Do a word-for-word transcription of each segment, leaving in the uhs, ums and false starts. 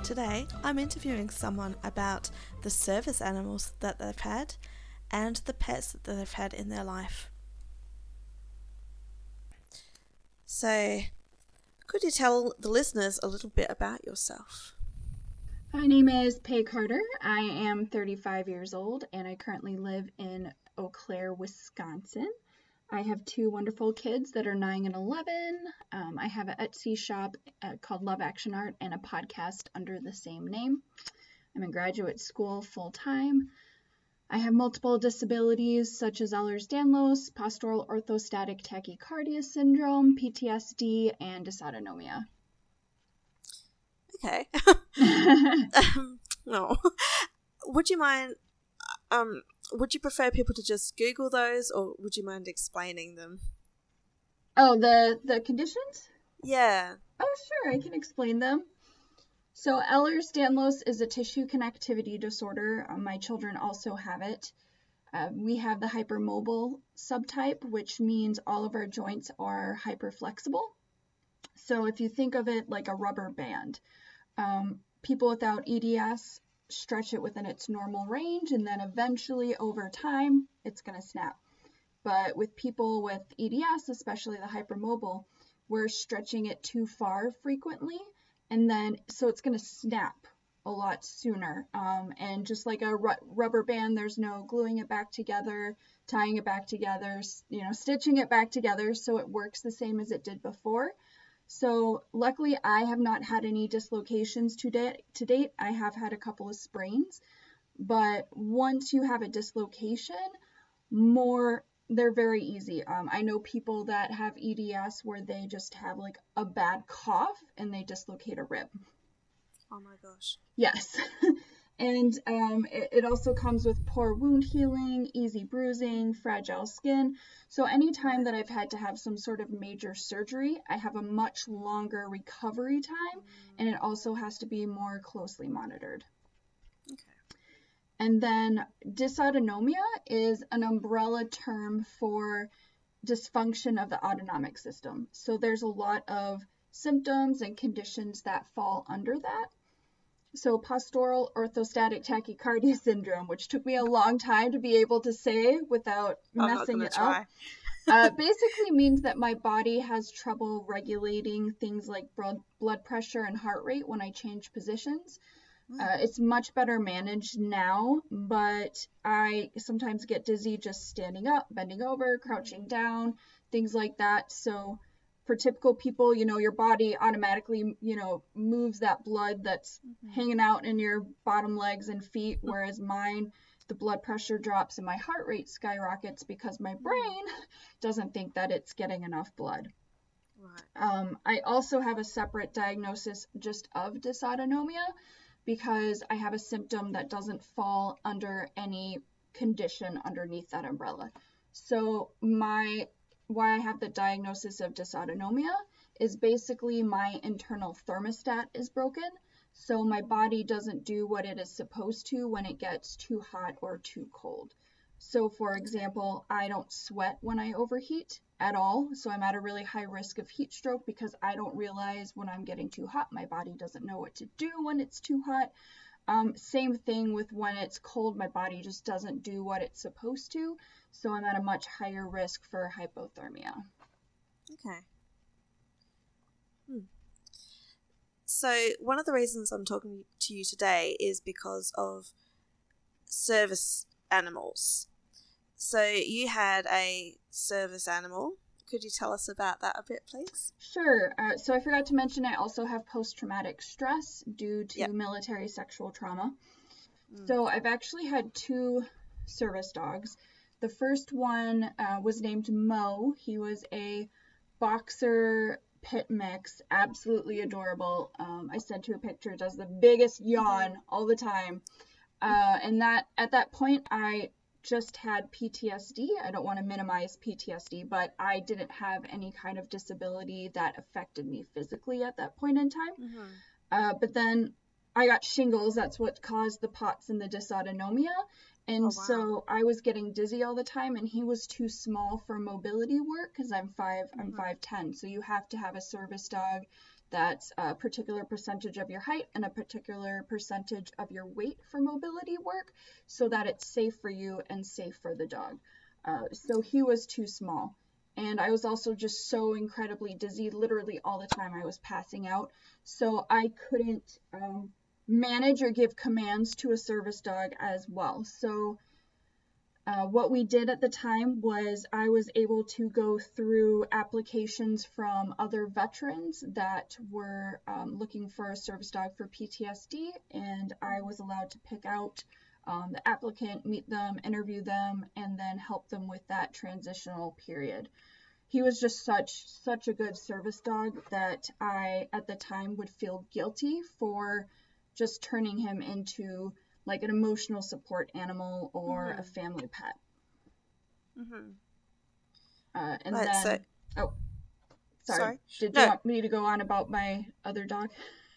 Today, I'm interviewing someone about the service animals that they've had and the pets that they've had in their life. So, could you tell the listeners a little bit about yourself? My name is Pay Carter. I am thirty-five years old and I currently live in Eau Claire, Wisconsin. I have two wonderful kids that are nine and eleven. Um, I have an Etsy shop uh, called Love Action Art and a podcast under the same name. I'm in graduate school full-time. I have multiple disabilities such as Ehlers-Danlos, postural orthostatic tachycardia syndrome, P T S D, and dysautonomia. Okay. um, no. Would you mind... Um, would you prefer people to just Google those, or would you mind explaining them? Oh, the, the conditions? Yeah. Oh, sure, I can explain them. So Ehlers-Danlos is a tissue connectivity disorder. Um, my children also have it. Uh, we have the hypermobile subtype, which means all of our joints are hyperflexible. So if you think of it like a rubber band, um, people without E D S stretch it within its normal range, and then eventually over time it's going to snap. But with people with E D S, especially the hypermobile, we're stretching it too far frequently, and then so it's going to snap a lot sooner. Um, and just like a ru- rubber band, there's no gluing it back together, tying it back together, you know, stitching it back together so it works the same as it did before. So luckily, I have not had any dislocations to date. To date, I have had a couple of sprains, but once you have a dislocation, more they're very easy. Um, I know people that have E D S where they just have like a bad cough and they dislocate a rib. Oh my gosh. Yes. And um, it, it also comes with poor wound healing, easy bruising, fragile skin. So anytime that I've had to have some sort of major surgery, I have a much longer recovery time, and it also has to be more closely monitored. Okay. And then dysautonomia is an umbrella term for dysfunction of the autonomic system. So there's a lot of symptoms and conditions that fall under that. So postural orthostatic tachycardia syndrome, which took me a long time to be able to say without I'm messing not it try. up, uh, basically means that my body has trouble regulating things like blood, blood pressure and heart rate when I change positions. Mm. Uh, it's much better managed now, but I sometimes get dizzy just standing up, bending over, crouching down, things like that. So for typical people, you know, your body automatically, you know, moves that blood that's mm-hmm. hanging out in your bottom legs and feet, whereas mine, the blood pressure drops and my heart rate skyrockets because my brain doesn't think that it's getting enough blood. Right. Um, I also have a separate diagnosis just of dysautonomia because I have a symptom that doesn't fall under any condition underneath that umbrella. So my why I have the diagnosis of dysautonomia is basically my internal thermostat is broken. So my body doesn't do what it is supposed to when it gets too hot or too cold. So for example, I don't sweat when I overheat at all. So I'm at a really high risk of heat stroke because I don't realize when I'm getting too hot. My body doesn't know what to do when it's too hot. Um, same thing with when it's cold, my body just doesn't do what it's supposed to. So I'm at a much higher risk for hypothermia. Okay. Hmm. So one of the reasons I'm talking to you today is because of service animals. So you had a service animal. Could you tell us about that a bit, please? Sure. Uh, so I forgot to mention I also have post-traumatic stress due to yep. military sexual trauma. Mm. So I've actually had two service dogs. The first one uh, was named Mo. He was a boxer pit mix, absolutely adorable. Um, I sent you a picture. Does the biggest yawn mm-hmm. all the time. Uh, and that at that point, I just had P T S D. I don't want to minimize P T S D, but I didn't have any kind of disability that affected me physically at that point in time. Mm-hmm. Uh, but then I got shingles. That's what caused the POTS and the dysautonomia. And oh, wow. so I was getting dizzy all the time, and he was too small for mobility work because I'm five, mm-hmm. I'm five ten. So you have to have a service dog that's a particular percentage of your height and a particular percentage of your weight for mobility work so that it's safe for you and safe for the dog. Uh, so he was too small. And I was also just so incredibly dizzy, literally all the time I was passing out. So I couldn't um, manage or give commands to a service dog as well. So Uh, what we did at the time was I was able to go through applications from other veterans that were um, looking for a service dog for P T S D, and I was allowed to pick out um, the applicant, meet them, interview them, and then help them with that transitional period. He was just such such a good service dog that I at the time would feel guilty for just turning him into like an emotional support animal or mm-hmm. a family pet. Mm-hmm. Uh, and right, then, so, oh, sorry. sorry. Did no. you want me to go on about my other dog?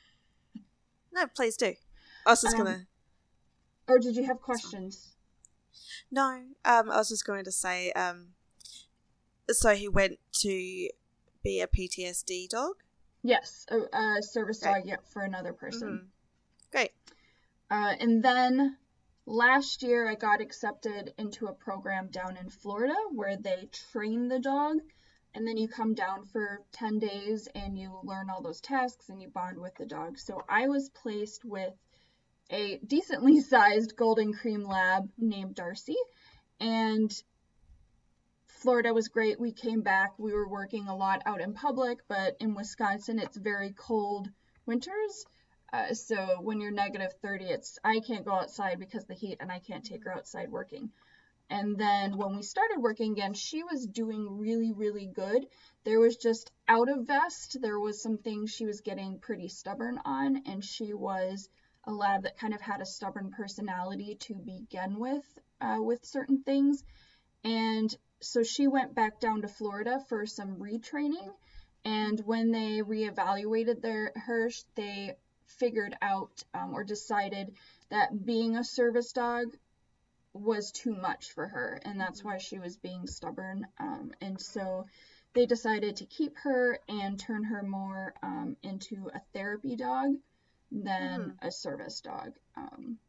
No, please do. I was just um, gonna. Or did you have questions? No, um, I was just going to say, um, so he went to be a P T S D dog? Yes, a, a service Great. dog, yeah, for another person. Mm-hmm. Great. Uh, and then last year I got accepted into a program down in Florida where they train the dog, and then you come down for ten days and you learn all those tasks and you bond with the dog. So I was placed with a decently sized golden cream lab named Darcy, and Florida was great. We came back, we were working a lot out in public, but in Wisconsin it's very cold winters. Uh, so when you're negative thirty, it's I can't go outside because of the heat, and I can't take her outside working. And then when we started working again, she was doing really, really good. There was just out of vest, there was some things she was getting pretty stubborn on, and she was a lab that kind of had a stubborn personality to begin with, uh, with certain things. And so she went back down to Florida for some retraining, and when they reevaluated their her, they figured out um, or decided that being a service dog was too much for her, and that's why she was being stubborn. Um, and so they decided to keep her and turn her more um, into a therapy dog than mm-hmm. a service dog. Um,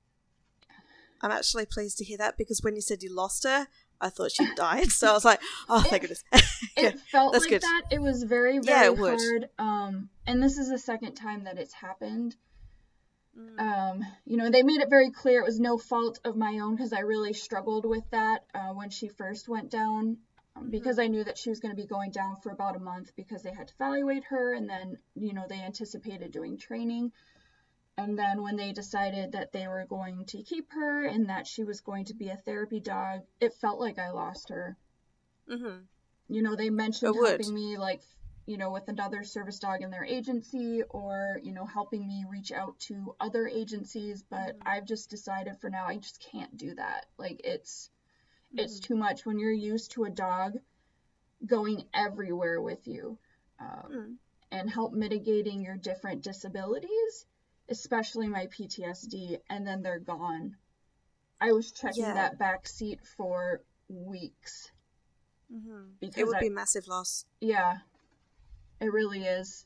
I'm actually pleased to hear that, because when you said you lost her, I thought she died. So I was like, oh, thank goodness. It felt That's like good. that. It was very, very yeah, hard. Um, and this is the second time that it's happened. Mm. Um, you know, they made it very clear it was no fault of my own, because I really struggled with that uh, when she first went down, um, mm-hmm. because I knew that she was going to be going down for about a month because they had to evaluate her, and then, you know, they anticipated doing training. And then when they decided that they were going to keep her and that she was going to be a therapy dog, it felt like I lost her. Mm-hmm. You know, they mentioned helping me, like, you know, with another service dog in their agency, or, you know, helping me reach out to other agencies. But mm-hmm. I've just decided for now, I just can't do that. Like, it's, mm-hmm. it's too much when you're used to a dog going everywhere with you um, mm-hmm. and help mitigating your different disabilities. Especially my P T S D, and then they're gone. I was checking yeah. that back seat for weeks. Mm-hmm. Because it would I, be a massive loss. Yeah, it really is.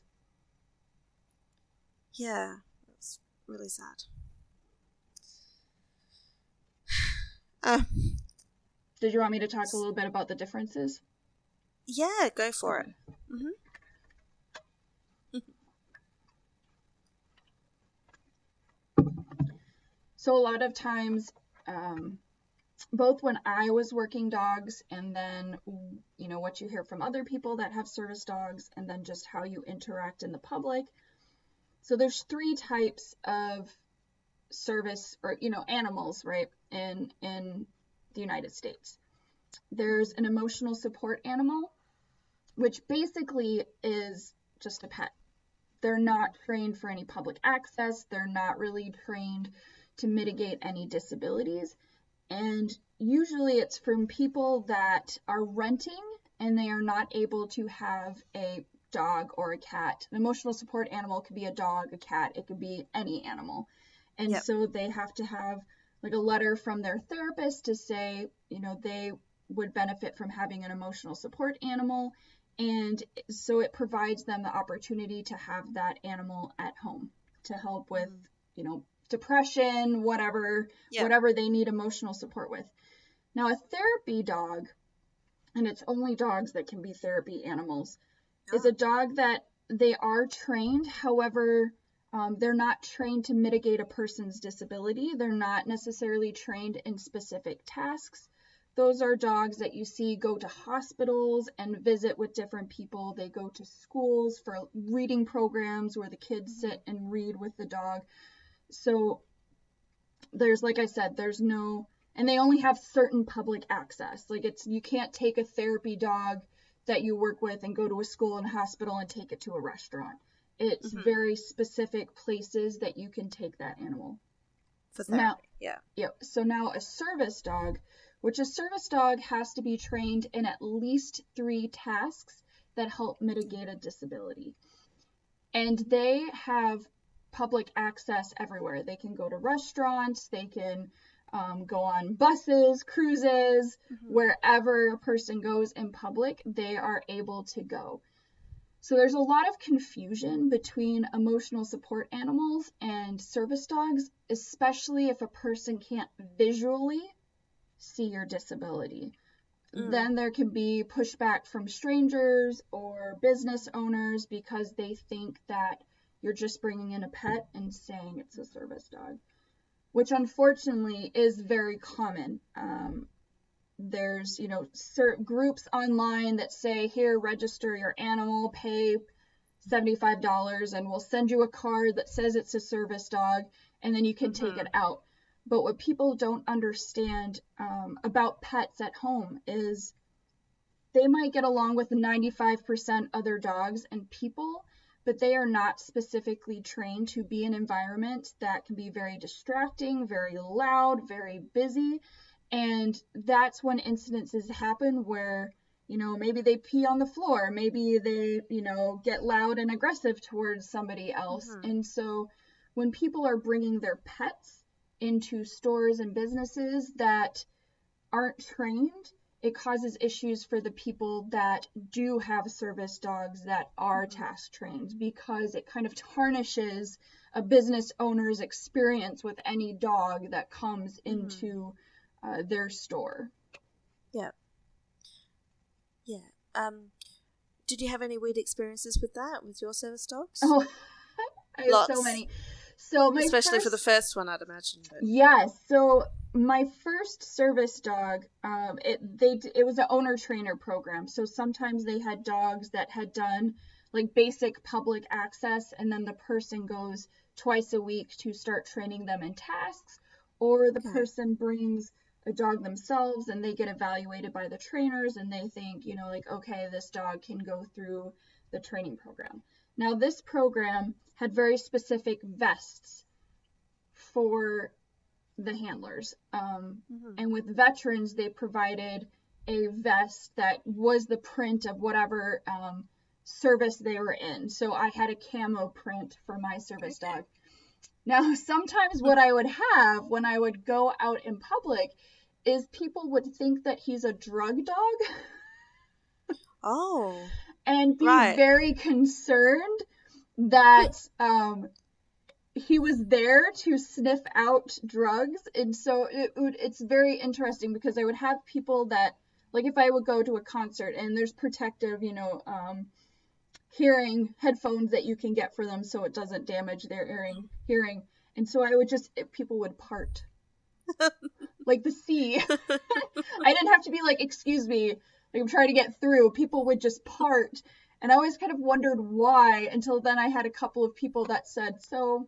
Yeah, it's really sad. uh, Did you want me to talk a little bit about the differences? Yeah, go for okay. it. Mm-hmm. So a lot of times, um, both when I was working dogs and then, you know, what you hear from other people that have service dogs, and then just how you interact in the public. So there's three types of service or, you know, animals, right, in, in the United States. There's an emotional support animal, which basically is just a pet. They're not trained for any public access. They're not really trained to mitigate any disabilities. And usually it's from people that are renting and they are not able to have a dog or a cat. An emotional support animal could be a dog, a cat, it could be any animal. And yep. so they have to have like a letter from their therapist to say, you know, they would benefit from having an emotional support animal, And so it provides them the opportunity to have that animal at home to help with, mm. you know, depression, whatever, yeah. whatever they need emotional support with. Now, a therapy dog, and it's only dogs that can be therapy animals, oh. is a dog that they are trained. However, um, they're not trained to mitigate a person's disability. They're not necessarily trained in specific tasks. Those are dogs that you see go to hospitals and visit with different people. They go to schools for reading programs where the kids sit and read with the dog. So there's, like I said, there's no, and they only have certain public access. Like it's, you can't take a therapy dog that you work with and go to a school and hospital and take it to a restaurant. It's mm-hmm. very specific places that you can take that animal. For therapy, now, yeah. Yeah. So now a service dog, which a service dog has to be trained in at least three tasks that help mitigate a disability. And they have public access everywhere. They can go to restaurants, they can um, go on buses, cruises, mm-hmm. wherever a person goes in public, they are able to go. So there's a lot of confusion between emotional support animals and service dogs, especially if a person can't visually see your disability. Mm. Then there can be pushback from strangers or business owners because they think that you're just bringing in a pet and saying it's a service dog, which unfortunately is very common. Um, there's, you know, cert- groups online that say, here, register your animal, pay seventy-five dollars, and we'll send you a card that says it's a service dog, and then you can mm-hmm. take it out. But what people don't understand um, about pets at home is they might get along with ninety-five percent other dogs and people, but they are not specifically trained to be in an environment that can be very distracting, very loud, very busy. And that's when incidences happen where, you know, maybe they pee on the floor, maybe they, you know, get loud and aggressive towards somebody else. Mm-hmm. And so when people are bringing their pets into stores and businesses that aren't trained, it causes issues for the people that do have service dogs that are mm-hmm. task trained, because it kind of tarnishes a business owner's experience with any dog that comes mm-hmm. into uh, their store. Yeah. Yeah. Um, did you have any weird experiences with that, with your service dogs? Oh, I have Lots. so many. So my Especially first, for the first one, I'd imagine. But... Yes. So my first service dog, um, it they it was an owner trainer program. So sometimes they had dogs that had done like basic public access, and then the person goes twice a week to start training them in tasks, or the okay. person brings a dog themselves and they get evaluated by the trainers and they think, you know, like, okay, this dog can go through the training program. Now, this program had very specific vests for the handlers. Um, mm-hmm. And with veterans, they provided a vest that was the print of whatever um, service they were in. So I had a camo print for my service okay. dog. Now, sometimes what I would have when I would go out in public is people would think that he's a drug dog. Oh. And be right. very concerned that um, he was there to sniff out drugs. And so it would, it's very interesting because I would have people that, like if I would go to a concert and there's protective, you know, um, hearing headphones that you can get for them so it doesn't damage their hearing. hearing. And so I would just, people would part. Like the sea. I didn't have to be like, excuse me, like I'm trying to get through. People would just part. And I always kind of wondered why, until then I had a couple of people that said, so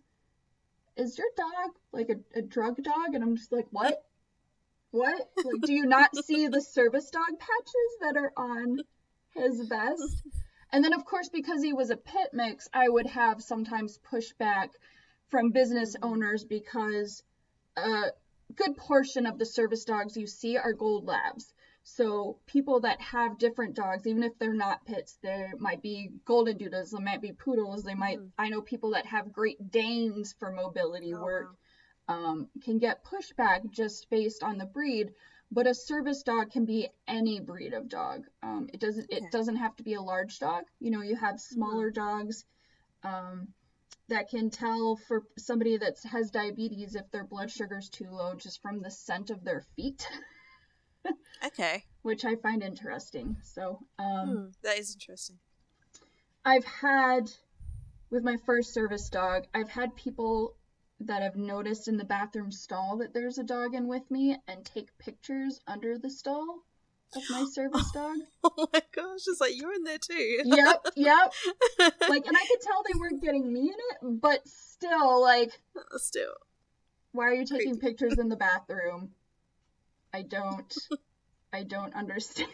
is your dog like a, a drug dog? And I'm just like, what? What? Like, do you not see the service dog patches that are on his vest? And then, of course, because he was a pit mix, I would have sometimes pushback from business mm-hmm. owners because a good portion of the service dogs you see are gold labs. So people that have different dogs, even if they're not pits, they might be golden doodles, they might be poodles, they might, mm-hmm. I know people that have Great Danes for mobility oh, work wow. um, can get pushback just based on the breed. But a service dog can be any breed of dog. Um, it doesn't Okay. it doesn't have to be a large dog. You know, you have smaller mm-hmm. dogs um, that can tell for somebody that has diabetes if their blood sugar's too low just from the scent of their feet. Okay. Which I find interesting. So um, hmm, that is interesting. I've had, with my first service dog, I've had people that have noticed in the bathroom stall that there's a dog in with me and take pictures under the stall of my service dog. Oh my gosh, it's like you're in there too. Yep, yep. Like, and I could tell they weren't getting me in it, but still, like, still. Why are you taking Crazy. pictures in the bathroom? I don't, I don't understand.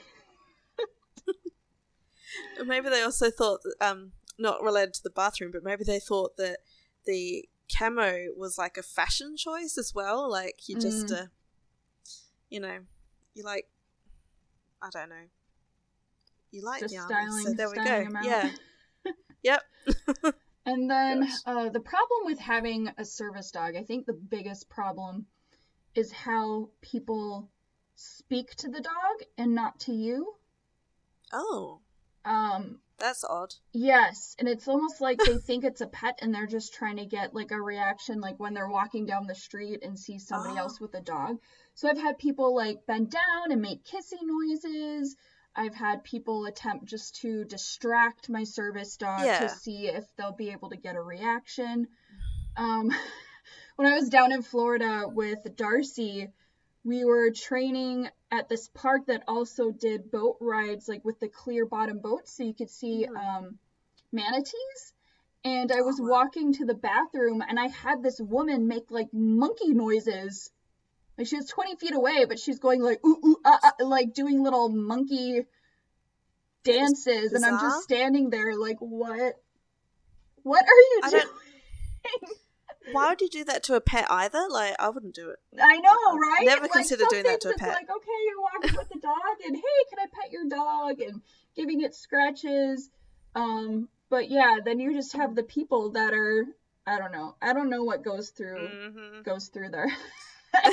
Maybe they also thought, that, um, not related to the bathroom, but maybe they thought that the camo was like a fashion choice as well. Like you just, mm. uh, you know, you like, I don't know, you like just the styling, so there we styling go. Yeah. Yep. And then uh, the problem with having a service dog, I think the biggest problem is how people speak to the dog and not to you. Oh. Um. That's odd. Yes, and it's almost like they think it's a pet and they're just trying to get like a reaction like when they're walking down the street and see somebody oh. else with a dog. So I've had people like bend down and make kissing noises. I've had people attempt just to distract my service dog yeah. to see if they'll be able to get a reaction. Um, when I was down in Florida with Darcy, we were training at this park that also did boat rides, like with the clear bottom boats, so you could see mm. um, manatees. And I was oh, wow. walking to the bathroom, and I had this woman make like monkey noises. Like she was twenty feet away, but she's going like ooh ooh ah, ah, like doing little monkey dances, and I'm just standing there like, what? What are you I doing? Don't... Why would you do that to a pet either? Like, I wouldn't do it. I know, right? Never like, consider doing that to a pet. It's like, okay, you're walking with the dog, and hey, can I pet your dog? And giving it scratches. Um, but yeah, then you just have the people that are, I don't know. I don't know what goes through mm-hmm. goes through there. Yeah,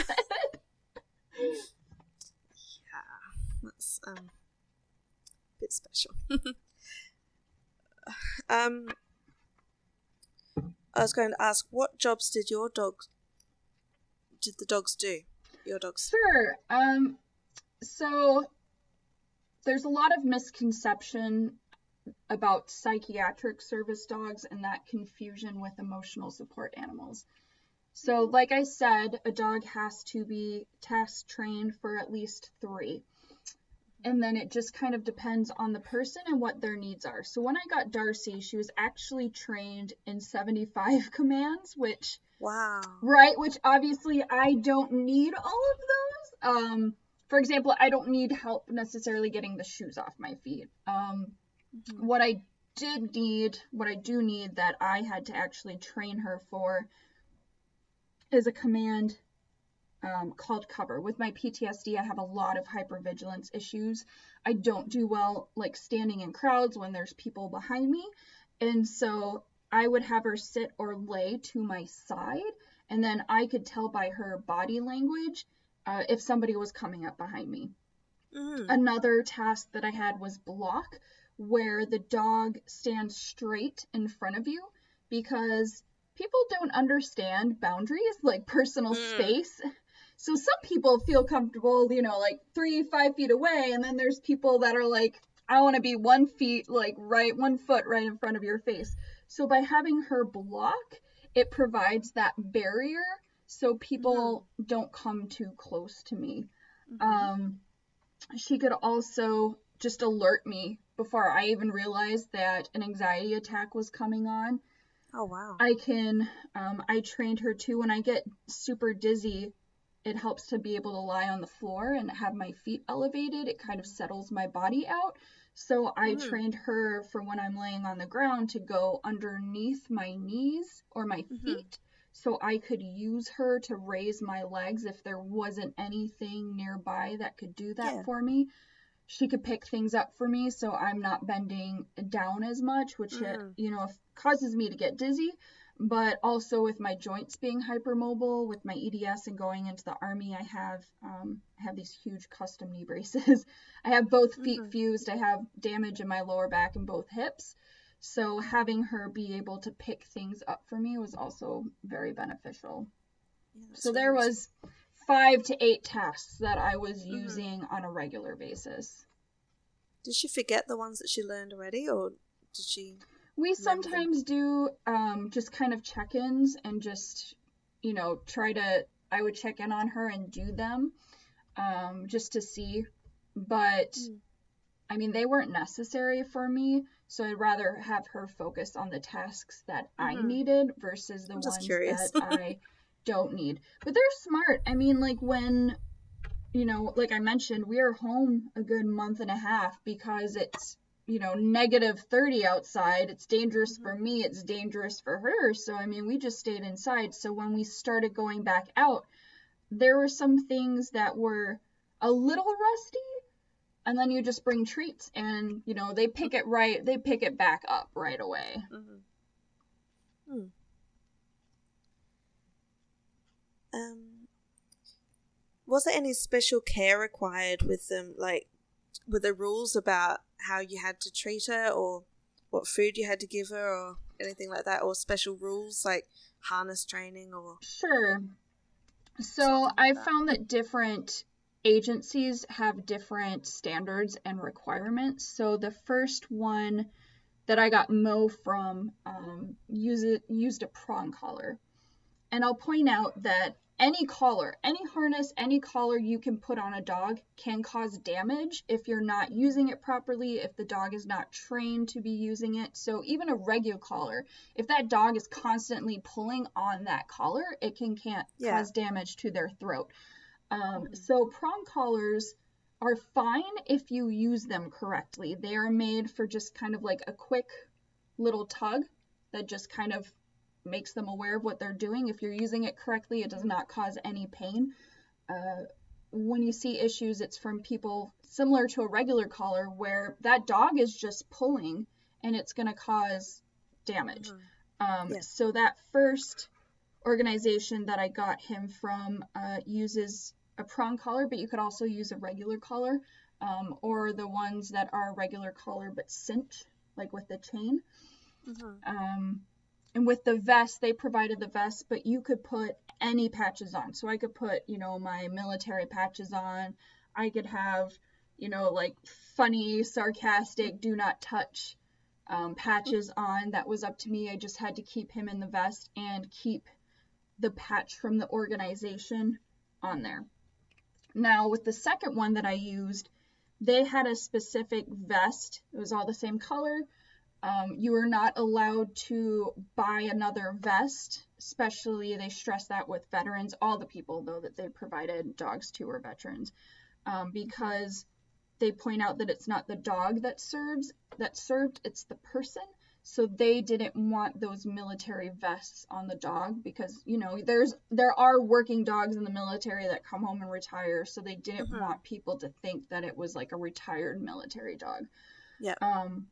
that's um, a bit special. um. I was going to ask, what jobs did your dogs, did the dogs do? Your dogs? Sure. Um, so there's a lot of misconception about psychiatric service dogs and that confusion with emotional support animals. So like I said, a dog has to be task trained for at least three. And then it just kind of depends on the person and what their needs are. So when I got Darcy, she was actually trained in seventy-five commands, which wow, right, which obviously I don't need all of those. Um, for example, I don't need help necessarily getting the shoes off my feet. Um, mm-hmm. What I did need, what I do need that I had to actually train her for is a command Um, called cover. With my P T S D, I have a lot of hypervigilance issues. I don't do well like standing in crowds when there's people behind me, and so I would have her sit or lay to my side, and then I could tell by her body language uh, if somebody was coming up behind me. Mm. Another task that I had was block, where the dog stands straight in front of you, because people don't understand boundaries, like personal mm. space. So some people feel comfortable, you know, like three, five feet away, and then there's people that are like, I want to be one feet, like right, one foot right in front of your face. So by having her block, it provides that barrier so people mm-hmm. don't come too close to me. Mm-hmm. Um, she could also just alert me before I even realized that an anxiety attack was coming on. Oh, wow. I can, um, I trained her too. When I get super dizzy, it helps to be able to lie on the floor and have my feet elevated. It kind of settles my body out. So I mm. trained her for when I'm laying on the ground to go underneath my knees or my mm-hmm. feet. So I could use her to raise my legs if there wasn't anything nearby that could do that yeah. for me. She could pick things up for me so I'm not bending down as much, which, mm. it, you know, causes me to get dizzy. but also with my joints being hypermobile, with my E D S and going into the Army, I have um, I have these huge custom knee braces. I have both feet Mhm. fused. I have damage in my lower back and both hips. So having her be able to pick things up for me was also very beneficial. Yeah, that's So really there awesome. was five to eight tasks that I was Mhm. using on a regular basis. Did she forget the ones that she learned already, or did she We remember them? sometimes do um, just kind of check-ins and just, you know, try to, I would check in on her and do them um, just to see. But, Mm. I mean, they weren't necessary for me, so I'd rather have her focus on the tasks that I Mhm. needed versus the I'm just ones curious. that I don't need. But they're smart. I mean, like when, you know, like I mentioned, we are home a good month and a half because it's, you know, negative thirty outside. It's dangerous for Mhm. me, it's dangerous for her. So, I mean, we just stayed inside. So, when we started going back out, there were some things that were a little rusty. And then you just bring treats and, you know, they pick it right, they pick it back up right away. Mhm. Mm. Um, was there any special care required with them? Like, were there rules about how you had to treat her, or what food you had to give her, or anything like that, or special rules like harness training or Sure. So something like I that? found that different agencies have different standards and requirements. So the first one that I got Mo from um, use it, used a prong collar. And I'll point out that any collar, any harness, any collar you can put on a dog can cause damage if you're not using it properly, if the dog is not trained to be using it. So even a regular collar, if that dog is constantly pulling on that collar, it can can't Yeah. cause damage to their throat. Um, Mhm. so prong collars are fine if you use them correctly. They are made for just kind of like a quick little tug that just kind of makes them aware of what they're doing. If you're using it correctly, it does not cause any pain. Uh, when you see issues, it's from people similar to a regular collar where that dog is just pulling and it's going to cause damage. Mhm. Um, Yeah. so that first organization that I got him from uh, uses a prong collar, but you could also use a regular collar, um, or the ones that are regular collar but cinch, like with the chain. Mhm. Um, and with the vest, they provided the vest, but you could put any patches on. So I could put, you know, my military patches on. I could have, you know, like funny, sarcastic, do not touch um, patches on. That was up to me. I just had to keep him in the vest and keep the patch from the organization on there. Now, with the second one that I used, they had a specific vest. It was all the same color. Um, you are not allowed to buy another vest, especially they stress that with veterans, all the people though that they provided dogs to are veterans, um, because they point out that it's not the dog that serves that served, it's the person. So they didn't want those military vests on the dog because, you know, there's there are working dogs in the military that come home and retire, so they didn't Mhm. want people to think that it was like a retired military dog. Yeah. Um,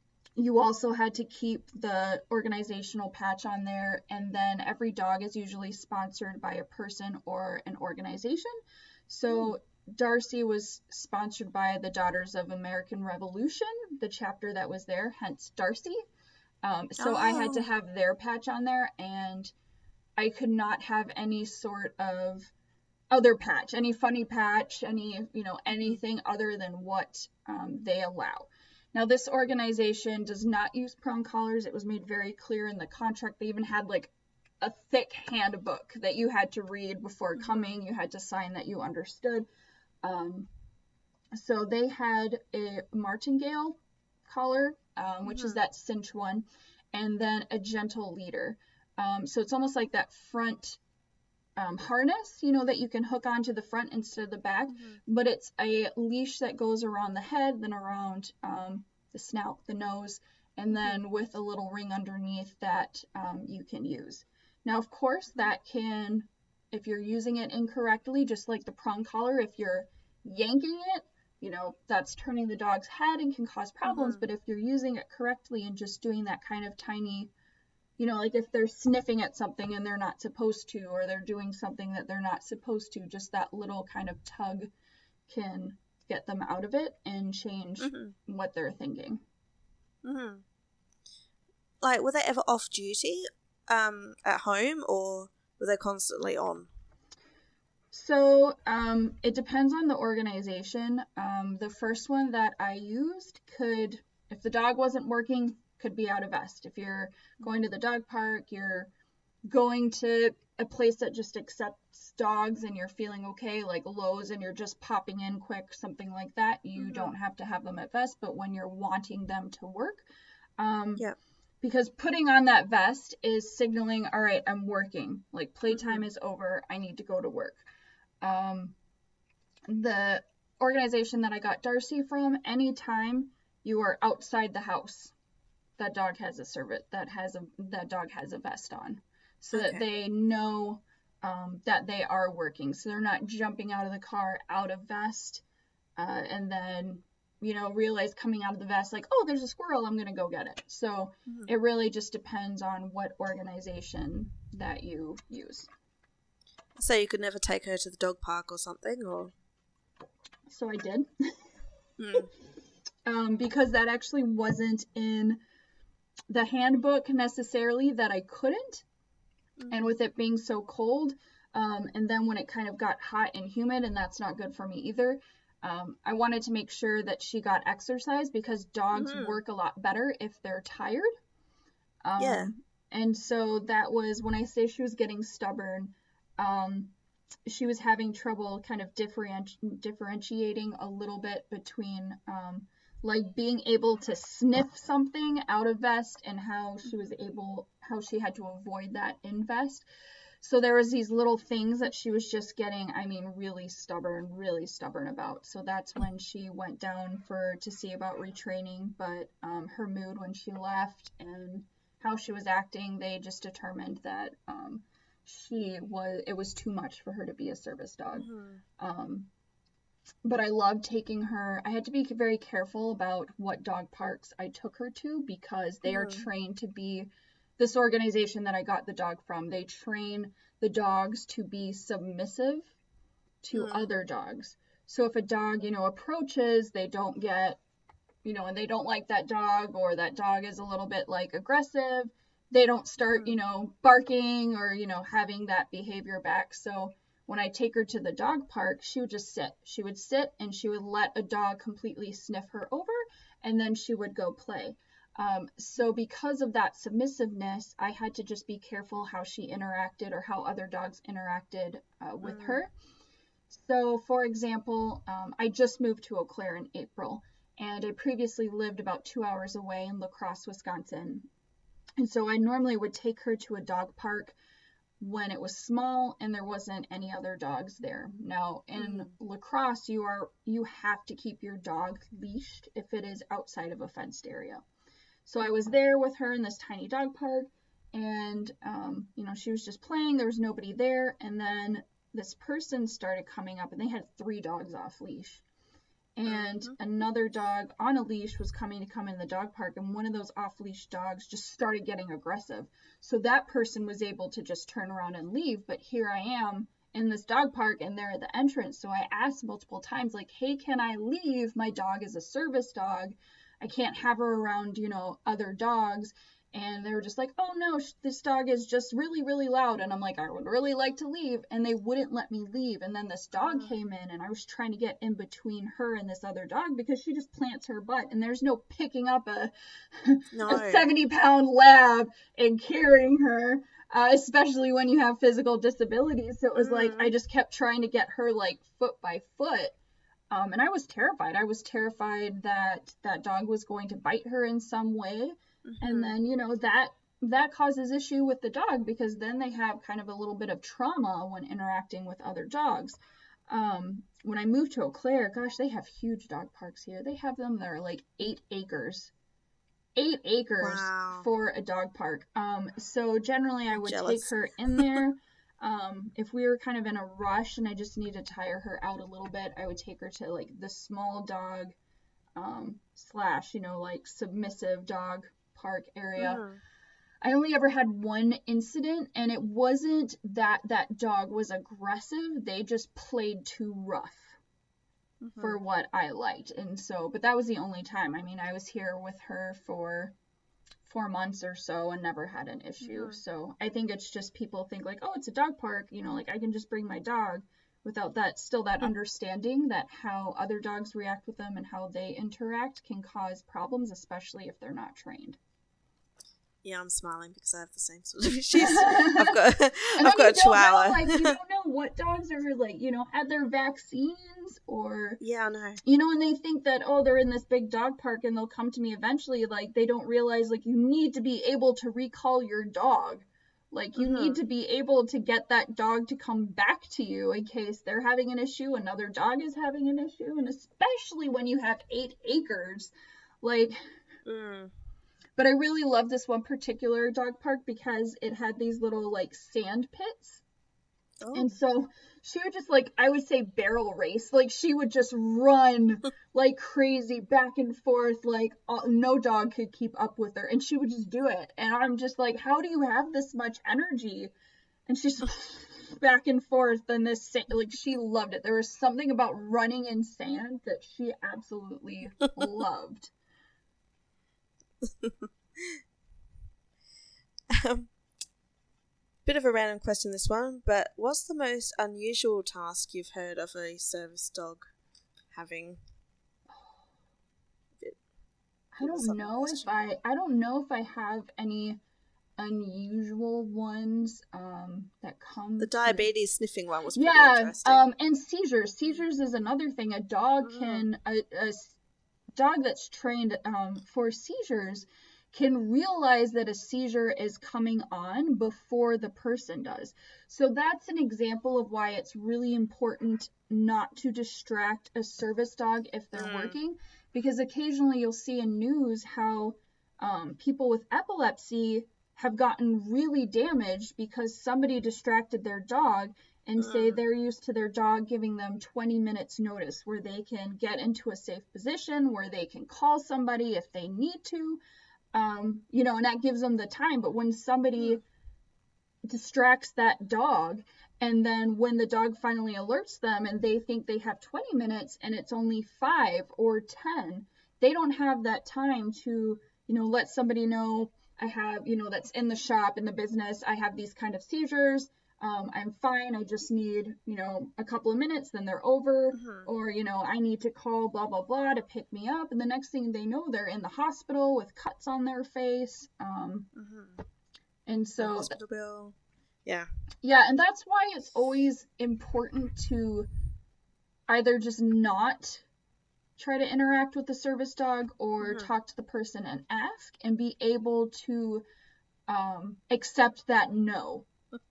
you also had to keep the organizational patch on there, and then every dog is usually sponsored by a person or an organization. Mm. So Darcy was sponsored by the Daughters of American Revolution, the chapter that was there, hence Darcy. Um, so I had to Oh. have their patch on there, and I could not have any sort of other patch, any funny patch, any, you know, Mhm. anything other than what um, they allow. Now, this organization does not use prong collars. It was made very clear in the contract. They even had like a thick handbook that you had to read before Mhm. coming. You had to sign that you understood. Um, so they had a martingale collar, um, which is Mhm. that cinch one, and then a gentle leader. Um, so it's almost like that front um, harness, you know, that you can hook onto the front instead of the back, Mhm. but it's a leash that goes around the head, then around um, the snout, the nose, and Mhm. then with a little ring underneath that um, you can use. Now, of course, that can, if you're using it incorrectly, just like the prong collar, if you're yanking it, you know, that's turning the dog's head and can cause problems. Mhm. But if you're using it correctly and just doing that kind of tiny, you know, like if they're sniffing at something and they're not supposed to, or they're doing something that they're not supposed to, just that little kind of tug can get them out of it and change Mm-hmm. what they're thinking. Mm-hmm. Like, were they ever off duty um, at home, or were they constantly on? So um, it depends on the organization. Um, the first one that I used could, if the dog wasn't working, could be out of vest. If you're going to the dog park, you're going to a place that just accepts dogs and you're feeling okay, like Lowe's, and you're just popping in quick, something like that, you Mm-hmm. don't have to have them at vest. But when you're wanting them to work, um, Yeah. because putting on that vest is signaling, all right, I'm working. Like playtime Mm-hmm. is over. I need to go to work. Um, the organization that I got Darcy from, anytime you are outside the house, that dog has a service that has a that dog has a vest on, so Okay. that they know um, that they are working. So they're not jumping out of the car out of vest, uh, and then you know realize coming out of the vest like, oh, there's a squirrel, I'm gonna go get it. So Mm-hmm. it really just depends on what organization that you use. So you could never take her to the dog park or something, or? So I did. Mm. um, because that actually wasn't in the handbook necessarily, that I couldn't. Mm. And with it being so cold, um, and then when it kind of got hot and humid, and that's not good for me either, um, I wanted to make sure that she got exercise, because dogs Mm-hmm. work a lot better if they're tired. Um, Yeah. And so that was, when I say she was getting stubborn, um, she was having trouble kind of differenti- differentiating a little bit between um, like being able to sniff something out of vest, and how she was able, how she had to avoid that in vest. So there was these little things that she was just getting, I mean, really stubborn, really stubborn about. So that's when she went down for to see about retraining. But um, her mood when she left and how she was acting, they just determined that um, she was, it was too much for her to be a service dog. Mm-hmm. Um, but I loved taking her. I had to be very careful about what dog parks I took her to, because they are Mm-hmm. trained to be, this organization that I got the dog from, they train the dogs to be submissive to Mm. other dogs. So if a dog, you know, approaches, they don't get, you know, and they don't like that dog, or that dog is a little bit like aggressive, they don't start, Mm. you know, barking or, you know, having that behavior back. So when I take her to the dog park, she would just sit. She would sit and she would let a dog completely sniff her over, and then she would go play. Um, so because of that submissiveness, I had to just be careful how she interacted, or how other dogs interacted uh, with Mm. her. So for example, um, I just moved to Eau Claire in April, and I previously lived about two hours away in La Crosse, Wisconsin. And so I normally would take her to a dog park when it was small and there wasn't any other dogs there. Now in Mm. La Crosse, you are you have to keep your dog leashed if it is outside of a fenced area. So I was there with her in this tiny dog park, and um, you know, she was just playing. There was nobody there, and then this person started coming up, and they had three dogs off leash. And Mm-hmm. another dog on a leash was coming to come in the dog park, and one of those off-leash dogs just started getting aggressive. So that person was able to just turn around and leave, but here I am in this dog park, and they're at the entrance. So I asked multiple times, like, hey, can I leave? My dog is a service dog. I can't have her around, you know, other dogs. And they were just like, oh no, this dog is just really, really loud. And I'm like, I would really like to leave. And they wouldn't let me leave. And then this dog Mm. came in, and I was trying to get in between her and this other dog, because she just plants her butt, and there's no picking up a, No. a seventy pound lab and carrying her, uh, especially when you have physical disabilities. So it was like, Mm. I just kept trying to get her like foot by foot. Um, and I was terrified. I was terrified that that dog was going to bite her in some way. Mm-hmm. And then, you know, that that causes issue with the dog, because then they have kind of a little bit of trauma when interacting with other dogs. Um, when I moved to Eau Claire, gosh, they have huge dog parks here. They have them that are like eight acres. Eight acres Wow. for a dog park. Um, so generally I would Jealous. take her in there. Um, if we were kind of in a rush and I just needed to tire her out a little bit, I would take her to like the small dog um, slash, you know, like submissive dog park area. Mm. I only ever had one incident, and it wasn't that that dog was aggressive. They just played too rough mm-hmm. for what I liked. And so, but that was the only time. I mean, I was here with her for four months or so and never had an issue. Mm-hmm. So I think it's just people think like, oh, it's a dog park, you know, like I can just bring my dog, without that, still that understanding that how other dogs react with them and how they interact can cause problems, especially if they're not trained. Yeah, I'm smiling because I have the same sort of issues. I've got, I've got a Chihuahua. Know, like, you don't know what dogs are, like, you know, had their vaccines or... Yeah, I know. You know, and they think that, oh, they're in this big dog park and they'll come to me eventually. Like, they don't realize, like, you need to be able to recall your dog. Like, you mm-hmm. need to be able to get that dog to come back to you in case they're having an issue, another dog is having an issue, and especially when you have eight acres. Like... Mm. But I really love this one particular dog park because it had these little, like, sand pits. Oh. And so she would just, like, I would say barrel race. Like, she would just run like crazy back and forth. Like, all, no dog could keep up with her. And she would just do it. And I'm just like, how do you have this much energy? And she's back and forth. And this, sand, like, she loved it. There was something about running in sand that she absolutely loved. um, bit of a random question, this one, but what's the most unusual task you've heard of a service dog having? I don't know if I I don't know if I have any unusual ones um that come. The diabetes to... sniffing one was pretty yeah, interesting. um, and seizures. Seizures is another thing. A dog mm. can a, a dog that's trained um, for seizures can realize that a seizure is coming on before the person does. So that's an example of why it's really important not to distract a service dog if they're mm. working, because occasionally you'll see in news how um, people with epilepsy have gotten really damaged because somebody distracted their dog, and say they're used to their dog giving them twenty minutes notice where they can get into a safe position, where they can call somebody if they need to, um, you know, and that gives them the time. But when somebody distracts that dog, and then when the dog finally alerts them and they think they have twenty minutes and it's only five or ten, they don't have that time to, you know, let somebody know, I have, you know, that's in the shop, in the business, I have these kind of seizures. Um, I'm fine, I just need, you know, a couple of minutes, then they're over, mm-hmm. or, you know, I need to call blah, blah, blah to pick me up, and the next thing they know, they're in the hospital with cuts on their face, um, mm-hmm. and so... The hospital bill. Yeah. Yeah, and that's why it's always important to either just not try to interact with the service dog or mm-hmm. talk to the person and ask, and be able to um, accept that no.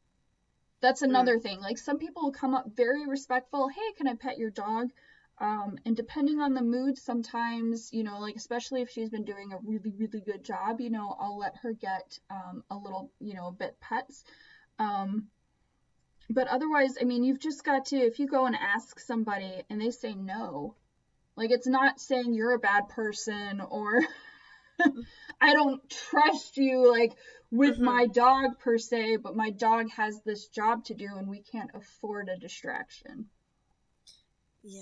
That's another mm. thing. Like, some people will come up very respectful. Hey, can I pet your dog? Um, and depending on the mood, sometimes, you know, like, especially if she's been doing a really, really good job, you know, I'll let her get um, a little, you know, a bit pets. Um, but otherwise, I mean, you've just got to, if you go and ask somebody and they say no, like, it's not saying you're a bad person or I don't trust you, like, with mm-hmm. my dog per se, but my dog has this job to do and we can't afford a distraction. Yeah.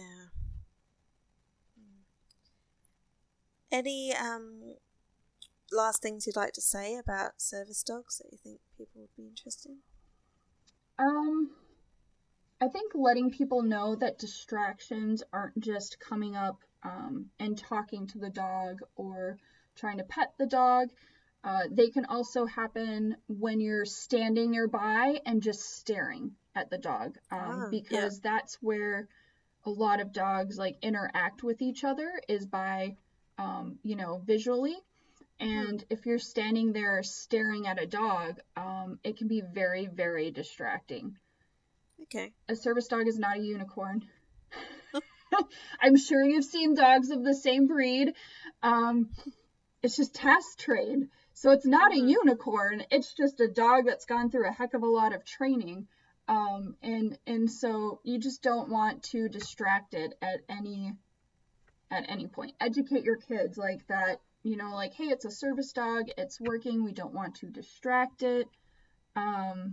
Any um last things you'd like to say about service dogs that you think people would be interested in? Um, I think letting people know that distractions aren't just coming up um, and talking to the dog or trying to pet the dog. Uh, they can also happen when you're standing nearby and just staring at the dog, um, ah, because yeah. that's where a lot of dogs like interact with each other, is by, um, you know, visually. And hmm. if you're standing there staring at a dog, um, it can be very, very distracting. Okay. A service dog is not a unicorn. I'm sure you've seen dogs of the same breed. Um, it's just task trained. So it's not mm-hmm. a unicorn. It's just a dog that's gone through a heck of a lot of training. Um, and and so you just don't want to distract it at any at any point. Educate your kids like that. you know, like, hey, it's a service dog, it's working, we don't want to distract it. Um,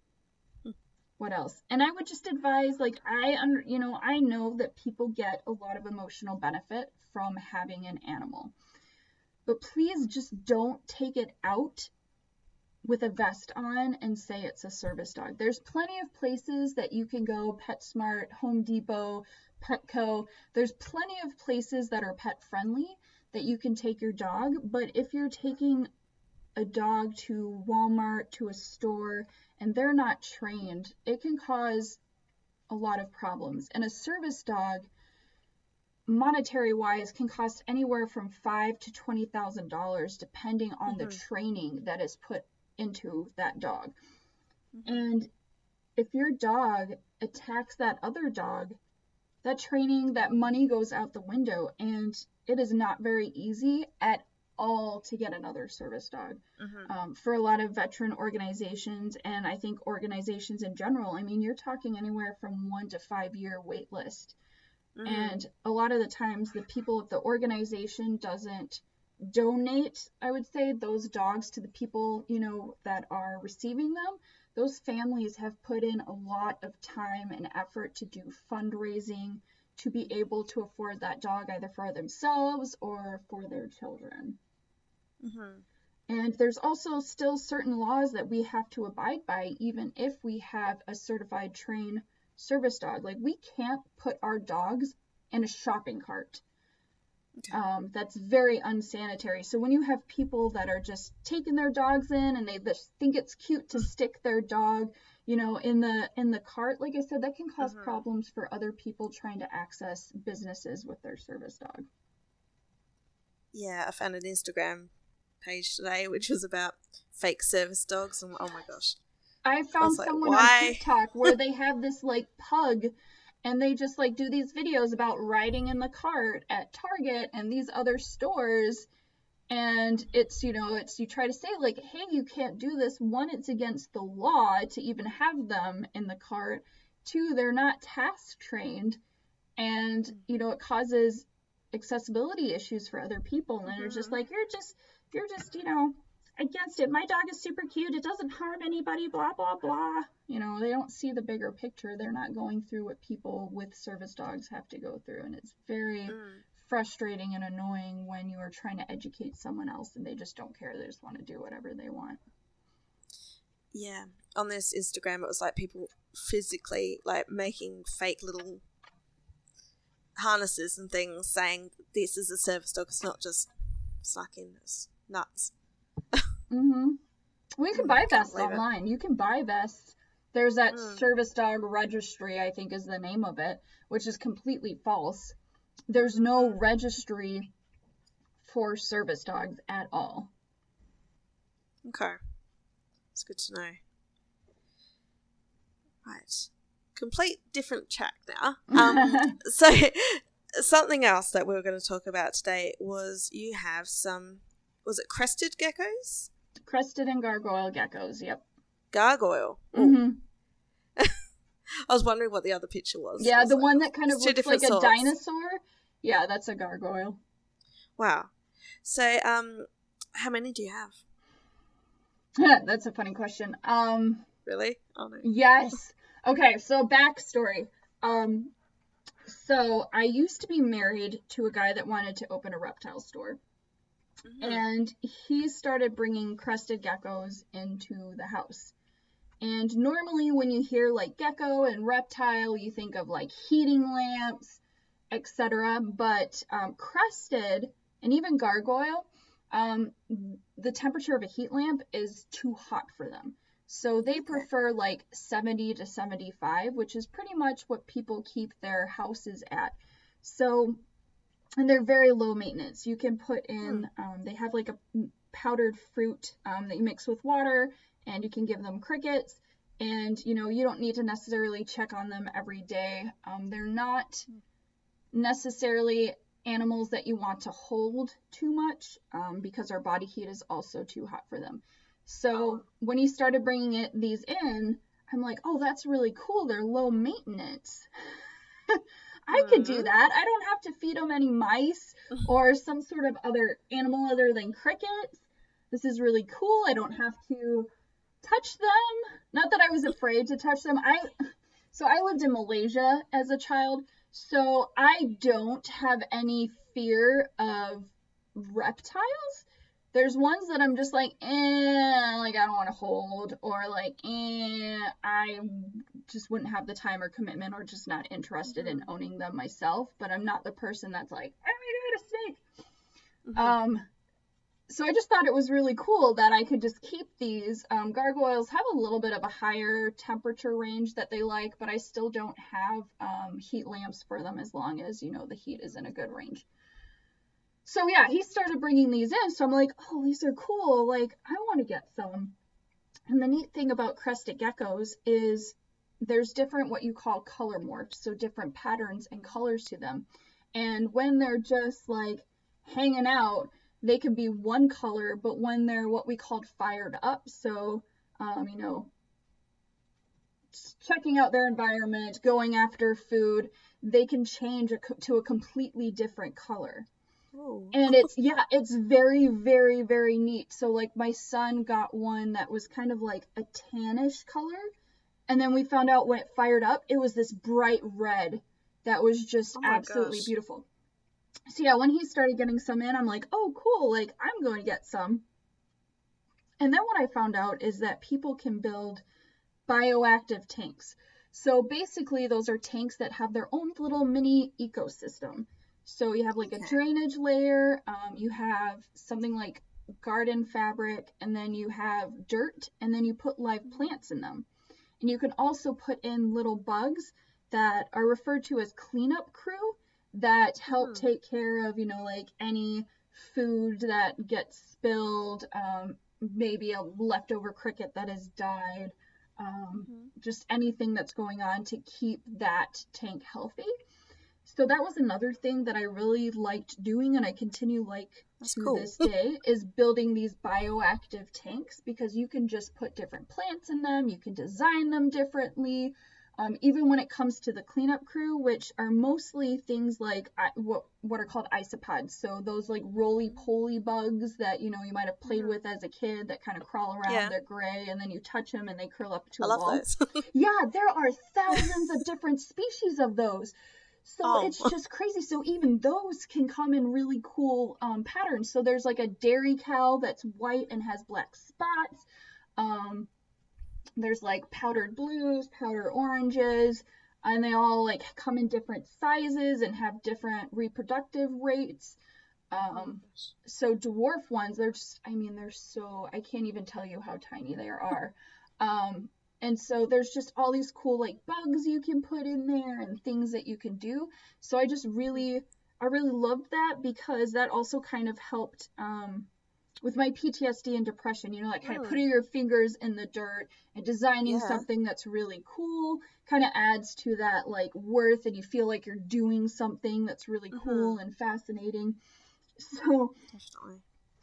what else? And I would just advise, like, I, under, you know, I know that people get a lot of emotional benefit from having an animal, but please just don't take it out with a vest on and say it's a service dog. There's plenty of places that you can go, PetSmart, Home Depot, Petco. There's plenty of places that are pet friendly that you can take your dog. But if you're taking a dog to Walmart, to a store, and they're not trained, it can cause a lot of problems. And a service dog, monetary wise, can cost anywhere from five to twenty thousand dollars depending on mm-hmm. the training that is put into that dog. Mm-hmm. And if your dog attacks that other dog, that training, that money goes out the window, and it is not very easy at all to get another service dog. Mm-hmm. Um, for a lot of veteran organizations, and I think organizations in general, I mean, you're talking anywhere from one to five year wait list. Mm-hmm. And a lot of the times the people at the organization doesn't donate, I would say, those dogs to the people, you know, that are receiving them. Those families have put in a lot of time and effort to do fundraising to be able to afford that dog either for themselves or for their children. Mm-hmm. And there's also still certain laws that we have to abide by, even if we have a certified trained service dog. Like, we can't put our dogs in a shopping cart. Okay. Um, that's very unsanitary. So when you have people that are just taking their dogs in and they just think it's cute to stick their dog, you know, in the in the cart, like I said, that can cause mm-hmm. problems for other people trying to access businesses with their service dog. Yeah, I found an Instagram page today which was about fake service dogs, and oh my gosh. I found I someone like, on TikTok where they have this like pug, and they just like do these videos about riding in the cart at Target and these other stores. And it's, you know, it's, you try to say like, hey, you can't do this. One, it's against the law to even have them in the cart. Two, they're not task trained. And, you know, it causes accessibility issues for other people. And mm-hmm. they're just like, you're just, you're just, you know, against it. My dog is super cute. It doesn't harm anybody, blah, blah, blah. You know, they don't see the bigger picture. They're not going through what people with service dogs have to go through. And it's very mm. frustrating and annoying when you are trying to educate someone else and they just don't care. They just want to do whatever they want. Yeah. On this Instagram, it was like people physically like making fake little harnesses and things saying this is a service dog. It's not just sucking. It's nuts. Mm-hmm. Well, you can buy vests online. It. You can buy vests. There's that mm. service dog registry, I think is the name of it, which is completely false. There's no registry for service dogs at all. Okay. It's good to know. Right. Complete different track now. Um, so something else that we were going to talk about today was you have some, was it crested geckos? Crested and gargoyle geckos, yep. Gargoyle? Mm-hmm. I was wondering what the other picture was. Yeah, was the like, one that kind of looks like sorts. a dinosaur. Yeah, that's a gargoyle. Wow. So, um, how many do you have? That's a funny question. Um, really? Oh no. Yes. Okay, so backstory. Um, so I used to be married to a guy that wanted to open a reptile store. Mm-hmm. And he started bringing crested geckos into the house. And normally when you hear like gecko and reptile, you think of like heating lamps, et cetera. But um, crested and even gargoyle, um, the temperature of a heat lamp is too hot for them. So they prefer like seventy to seventy-five, which is pretty much what people keep their houses at. So, and they're very low maintenance. You can put in, um, they have like a powdered fruit um, that you mix with water, and you can give them crickets. And, you know, you don't need to necessarily check on them every day. Um, they're not necessarily animals that you want to hold too much um, because our body heat is also too hot for them. So when he started bringing it these in, I'm like, oh, that's really cool. They're low maintenance. I could do Mhm. that. I don't have to feed them any mice or some sort of other animal other than crickets. This is really cool. I don't have to touch them. Not that I was afraid to touch them. I so I lived in Malaysia as a child, so I don't have any fear of reptiles. There's ones that I'm just like, eh, like I don't want to hold, or like, eh, I just wouldn't have the time or commitment, or just not interested Mhm. in owning them myself. But I'm not the person that's like, oh my god, a snake. Mhm. Um, so I just thought it was really cool that I could just keep these. Um, gargoyles have a little bit of a higher temperature range that they like, but I still don't have um, heat lamps for them as long as, you know, the heat is in a good range. So yeah, he started bringing these in. So I'm like, oh, these are cool. Like, I want to get some. And the neat thing about crested geckos is there's different what you call color morphs, so different patterns and colors to them. And when they're just like hanging out, they can be one color, but when they're what we called fired up, so um, you know, checking out their environment, going after food, they can change a, to a completely different color. Ooh. And it's, yeah, it's very, very, very neat. So, like, my son got one that was kind of like a tannish color. And then we found out when it fired up, it was this bright red that was just Oh my absolutely gosh. beautiful. So, yeah, when he started getting some in, I'm like, oh, cool. Like, I'm going to get some. And then what I found out is that people can build bioactive tanks. So basically, those are tanks that have their own little mini ecosystem. So you have like Okay. a drainage layer, um, you have something like garden fabric, and then you have dirt, and then you put live plants in them. And you can also put in little bugs that are referred to as cleanup crew that help Mhm. take care of, you know, like any food that gets spilled, um, maybe a leftover cricket that has died, um, Mhm. just anything that's going on to keep that tank healthy. So that was another thing that I really liked doing, and I continue like That's to cool. this day, is building these bioactive tanks, because you can just put different plants in them, you can design them differently. Um, even when it comes to the cleanup crew, which are mostly things like I, what what are called isopods, so those like roly-poly bugs that, you know, you might have played Mhm. with as a kid that kind of crawl around. Yeah. They're gray, and then you touch them and they curl up to I a love ball. those. Yeah, there are thousands of different species of those. So Oh. it's just crazy. So even those can come in really cool um, patterns. So there's like a dairy cow that's white and has black spots. Um, there's like powdered blues, powdered oranges, and they all like come in different sizes and have different reproductive rates. Oh my Um, gosh. so dwarf ones, they're just, I mean, they're so, I can't even tell you how tiny they are. Um, and so there's just all these cool like bugs you can put in there and things that you can do. So I just really, I really loved that, because that also kind of helped um, with my P T S D and depression, you know, like kind of Mm. putting your fingers in the dirt and designing Yeah. something that's really cool kind of adds to that like worth, and you feel like you're doing something that's really cool Mhm. and fascinating. So Definitely.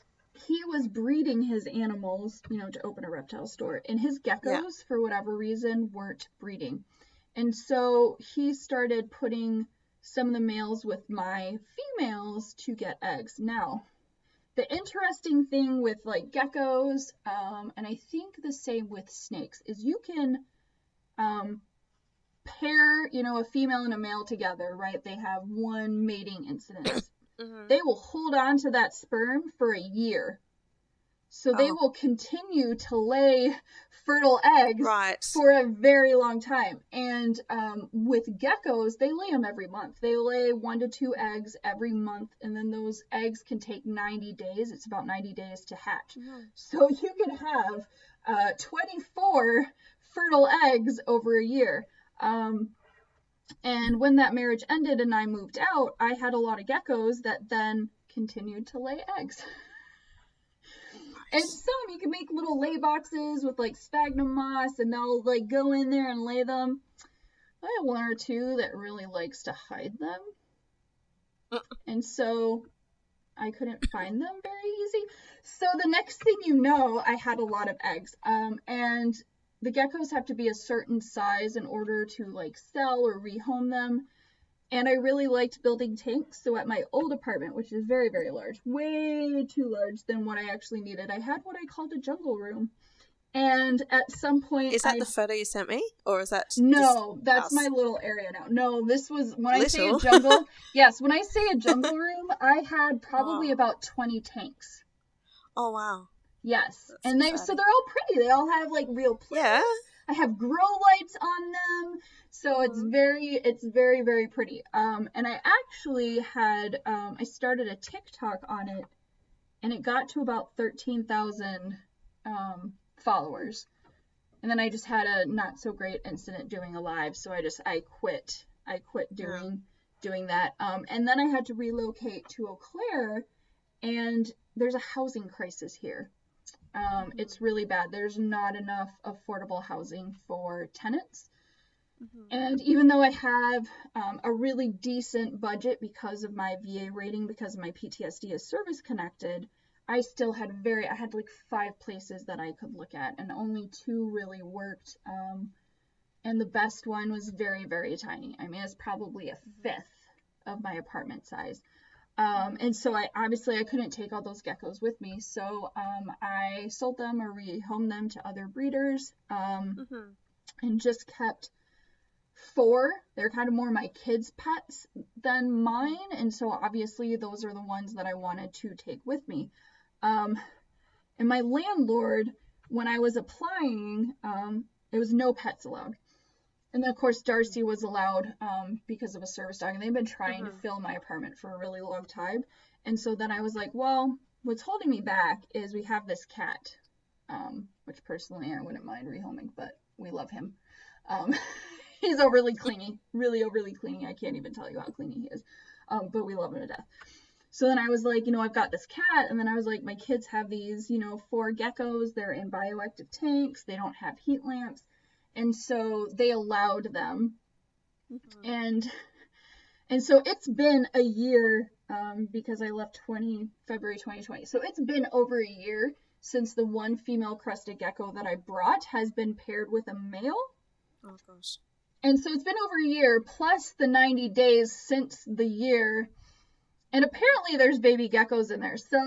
he was breeding his animals, you know, to open a reptile store, and his geckos, Yeah. for whatever reason, weren't breeding. And so he started putting some of the males with my females to get eggs. Now, the interesting thing with like geckos, um, and I think the same with snakes, is you can um, pair, you know, a female and a male together, right? They have one mating incidence. Mhm. They will hold on to that sperm for a year. So they Oh. will continue to lay fertile eggs Right. for a very long time. And um, with geckos, they lay them every month. They lay one to two eggs every month, and then those eggs can take ninety days. It's about ninety days to hatch. Mhm. So you can have uh, twenty-four fertile eggs over a year. Um, and when that marriage ended and I moved out, I had a lot of geckos that then continued to lay eggs. And Right. some you can make little lay boxes with like sphagnum moss, and they'll like go in there and lay them. I have one or two that really likes to hide them, and so I couldn't find them very easy. So the next thing you know, I had a lot of eggs. Um, and the geckos have to be a certain size in order to like sell or rehome them. And I really liked building tanks. So at my old apartment, which is very, very large, way too large than what I actually needed, I had what I called a jungle room. And at some point, is that I... the photo you sent me, or is that no? That's house? my little area now. No, this was when little? I say a jungle. Yes, when I say a jungle room, I had probably oh. about twenty tanks. Oh wow! Yes, That's and they exciting. so they're all pretty. They all have like real plants. Yeah. I have grow lights on them, so mm-hmm. it's very, it's very, very pretty. Um, and I actually had, um, I started a TikTok on it, and it got to about thirteen thousand um, followers. And then I just had a not so great incident doing a live, so I just I quit. I quit doing yeah. doing that. Um, and then I had to relocate to Eau Claire, and there's a housing crisis here. Um, it's really bad. There's not enough affordable housing for tenants. Mm-hmm. And even though I have um, a really decent budget because of my V A rating, because my P T S D is service connected, I still had very, I had like five places that I could look at, and only two really worked. Um, and the best one was very, very tiny. I mean, it's probably a fifth of my apartment size. Um, and so I obviously I couldn't take all those geckos with me, so um, I sold them or rehomed them to other breeders, um, mm-hmm. and just kept four. They're kind of more my kids' pets than mine, and so obviously those are the ones that I wanted to take with me. Um, and my landlord, when I was applying, um, there was no pets allowed. And then, of course, Darcy was allowed um, because of a service dog. And they've been trying uh-huh. to fill my apartment for a really long time. And so then I was like, well, what's holding me back is we have this cat, um, which personally I wouldn't mind rehoming, but we love him. Um, he's overly clingy, really overly clingy. I can't even tell you how clingy he is. Um, but we love him to death. So then I was like, you know, I've got this cat. And then I was like, my kids have these, you know, four geckos. They're in bioactive tanks. They don't have heat lamps. And so they allowed them. Mm-hmm. And and so it's been a year um, because I left twenty February twenty twenty. So it's been over a year since the one female crested gecko that I brought has been paired with a male. Oh, gosh. And so it's been over a year plus the ninety days since the year. And apparently there's baby geckos in there. So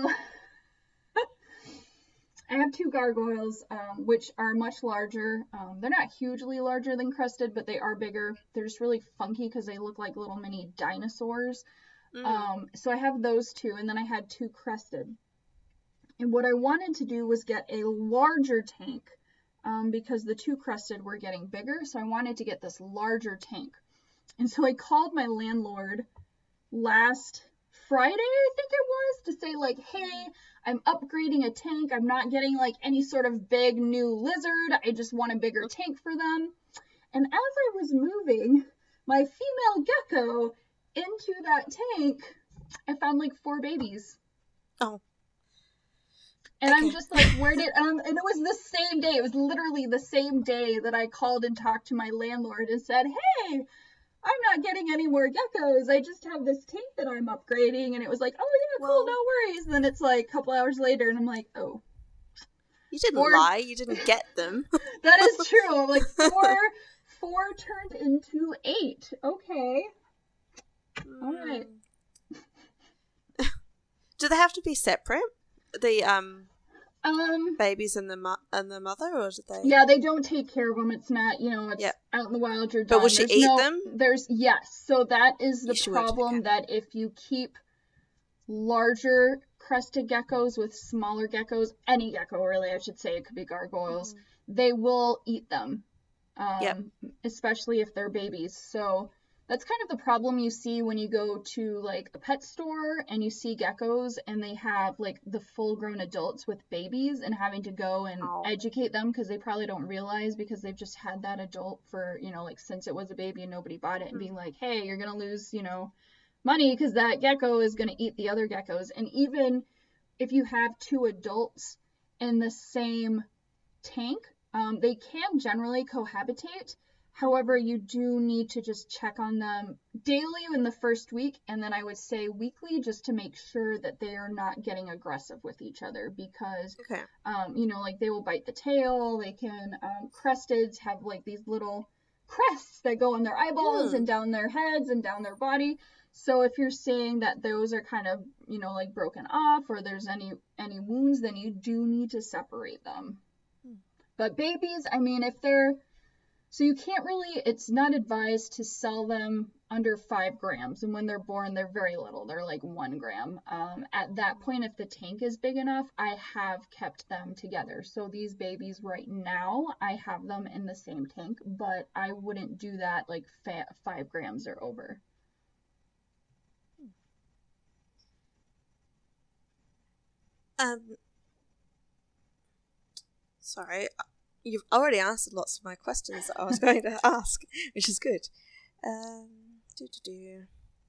I have two gargoyles, um, which are much larger. Um, they're not hugely larger than crested, but they are bigger. They're just really funky because they look like little mini dinosaurs. Mm. Um, so I have those two, and then I had two crested. And what I wanted to do was get a larger tank um, because the two crested were getting bigger. So I wanted to get this larger tank. And so I called my landlord last Friday, I think it was, to say like, hey, I'm upgrading a tank. I'm not getting like any sort of big new lizard. I just want a bigger tank for them. And as I was moving my female gecko into that tank, I found like four babies. Oh. And okay. I'm just like, where did, um, and it was the same day. It was literally the same day that I called and talked to my landlord and said, hey, I'm not getting any more geckos. I just have this tank that I'm upgrading. And it was like, oh, yeah, cool, well, no worries. And then it's like a couple hours later, and I'm like, oh. You didn't four... lie. You didn't get them. That is true. I'm like, four, four turned into eight. Okay. Mm. All right. Do they have to be separate? The um, um babies and the mo- and the mother, or do they? Yeah, they don't take care of them. It's not, you know, it's yep. out in the wild. You're done. But will she there's eat no, them? There's yes. So that is the she problem. Okay. That if you keep larger crested geckos with smaller geckos, any gecko really, I should say, it could be gargoyles, mm-hmm. they will eat them. Um, yep. Especially if they're babies. So that's kind of the problem you see when you go to like a pet store and you see geckos and they have like the full grown adults with babies and having to go and oh. educate them because they probably don't realize because they've just had that adult for, you know, like since it was a baby and nobody bought it, and being like, hey, you're going to lose, you know, money because that gecko is going to eat the other geckos. And even if you have two adults in the same tank, um, they can generally cohabitate. However, you do need to just check on them daily in the first week, and then I would say weekly, just to make sure that they are not getting aggressive with each other, because, okay. um, you know, like they will bite the tail. They can, um, cresteds have like these little crests that go on their eyeballs Hmm. and down their heads and down their body. So if you're seeing that those are kind of, you know, like broken off or there's any any wounds, then you do need to separate them. Hmm. But babies, I mean, if they're, so you can't really, it's not advised to sell them under five grams. And when they're born, they're very little. They're like one gram. Um, at that point, if the tank is big enough, I have kept them together. So these babies right now, I have them in the same tank, but I wouldn't do that like fa- five grams or over. Um, sorry, you've already answered lots of my questions that I was going to ask, which is good. Um, do do do.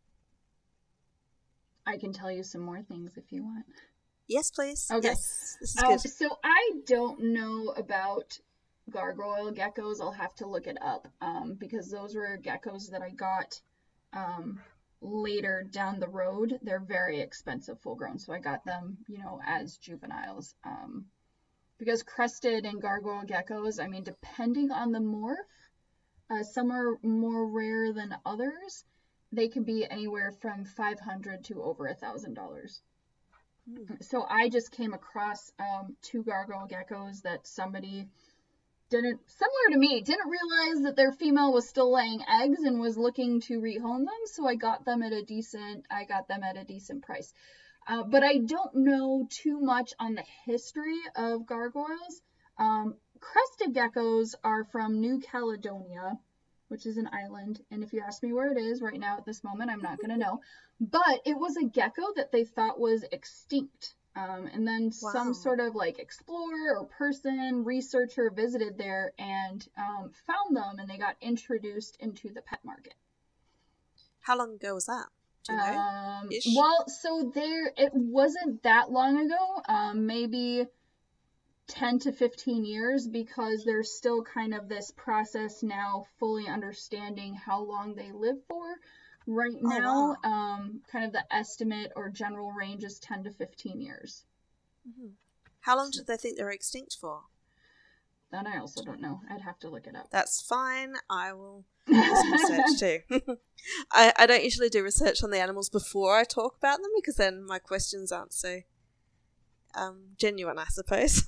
I can tell you some more things if you want. Yes, please. Okay. Yes, this is Um, good. so I don't know about gargoyle geckos. I'll have to look it up um, because those were geckos that I got um, later down the road. They're very expensive full grown, so I got them, you know, as juveniles. Um, because crested and gargoyle geckos, I mean, depending on the morph, uh, some are more rare than others. They can be anywhere from five hundred dollars to over a thousand dollars. So I just came across um, two gargoyle geckos that somebody didn't, similar to me, didn't realize that their female was still laying eggs and was looking to rehome them. So I got them at a decent, I got them at a decent price. Uh, but I don't know too much on the history of gargoyles. Um, crested geckos are from New Caledonia, which is an island. And if you ask me where it is right now at this moment, I'm not going to know. But it was a gecko that they thought was extinct. Um, and then Wow. some sort of like explorer or person, researcher visited there and um, found them, and they got introduced into the pet market. How long ago was that? Do you know? Um, Ish? well, so there, it wasn't that long ago, um, maybe ten to fifteen years, because there's still kind of this process now fully understanding how long they live for. Right Oh, now, wow. um, kind of the estimate or general range is ten to fifteen years. Mm-hmm. How long did they think they were extinct for? That I also don't know. I'd have to look it up. That's fine. I will do some research too. I, I don't usually do research on the animals before I talk about them, because then my questions aren't so um, genuine, I suppose.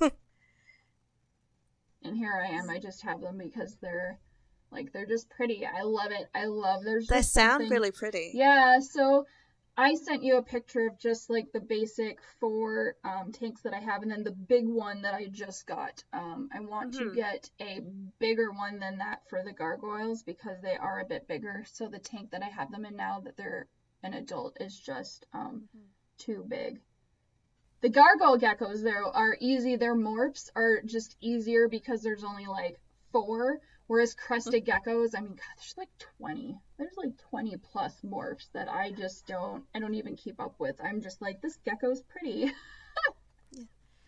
And here I am. I just have them because they're like, they're just pretty. I love it. I love. There's They just sound something- really pretty. Yeah. So I sent you a picture of just like the basic four um, tanks that I have, and then the big one that I just got. Um, I want Mhm. to get a bigger one than that for the gargoyles because they are a bit bigger. So the tank that I have them in now that they're an adult is just um, Mhm. too big. The gargoyle geckos, though, are easy. Their morphs are just easier because there's only like four. Whereas crested geckos, I mean, God, there's like twenty. There's like twenty plus morphs that I just don't, I don't even keep up with. I'm just like, this gecko's pretty. Yeah.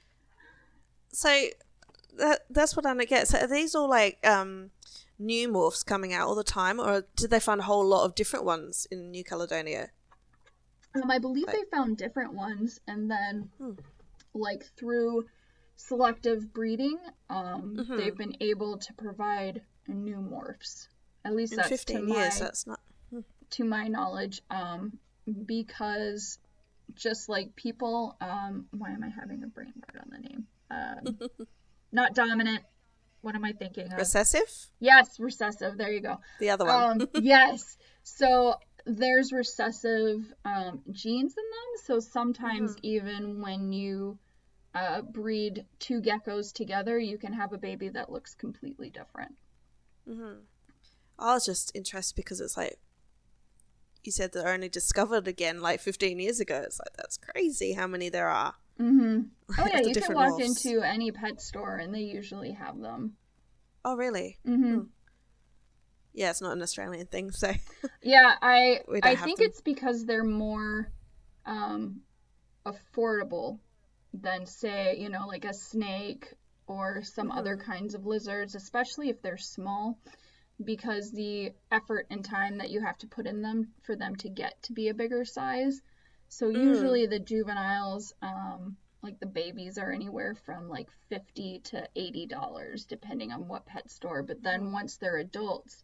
So that that's what I don't get. So are these all like um, new morphs coming out all the time, or did they find a whole lot of different ones in New Caledonia? Um, I believe Like- they found different ones, and then Hmm. like through selective breeding, um, Mhm. they've been able to provide new morphs. At least In that's fifteen to years, my, that's not. to my knowledge, um, because just like people, um, why am I having a brain fart on the name? Um, not dominant. What am I thinking of? Recessive? Yes, recessive. There you go. The other one. Um, yes. So there's recessive um, genes in them. So sometimes Mhm. even when you uh, breed two geckos together, you can have a baby that looks completely different. hmm I was just interested because it's like, you said they're only discovered again like fifteen years ago. It's like, that's crazy how many there are. Mm-hmm. Oh yeah, of the you can different walk morphs. into any pet store and they usually have them. Oh, really? Mm-hmm. Hmm. Yeah, it's not an Australian thing, so. Yeah, I We don't I have think them. it's because they're more um, affordable than, say, you know, like a snake or some other Mhm. kinds of lizards, especially if they're small, because the effort and time that you have to put in them for them to get to be a bigger size. So Mm. usually the juveniles, um, like the babies, are anywhere from like fifty to eighty dollars, depending on what pet store. But then once they're adults,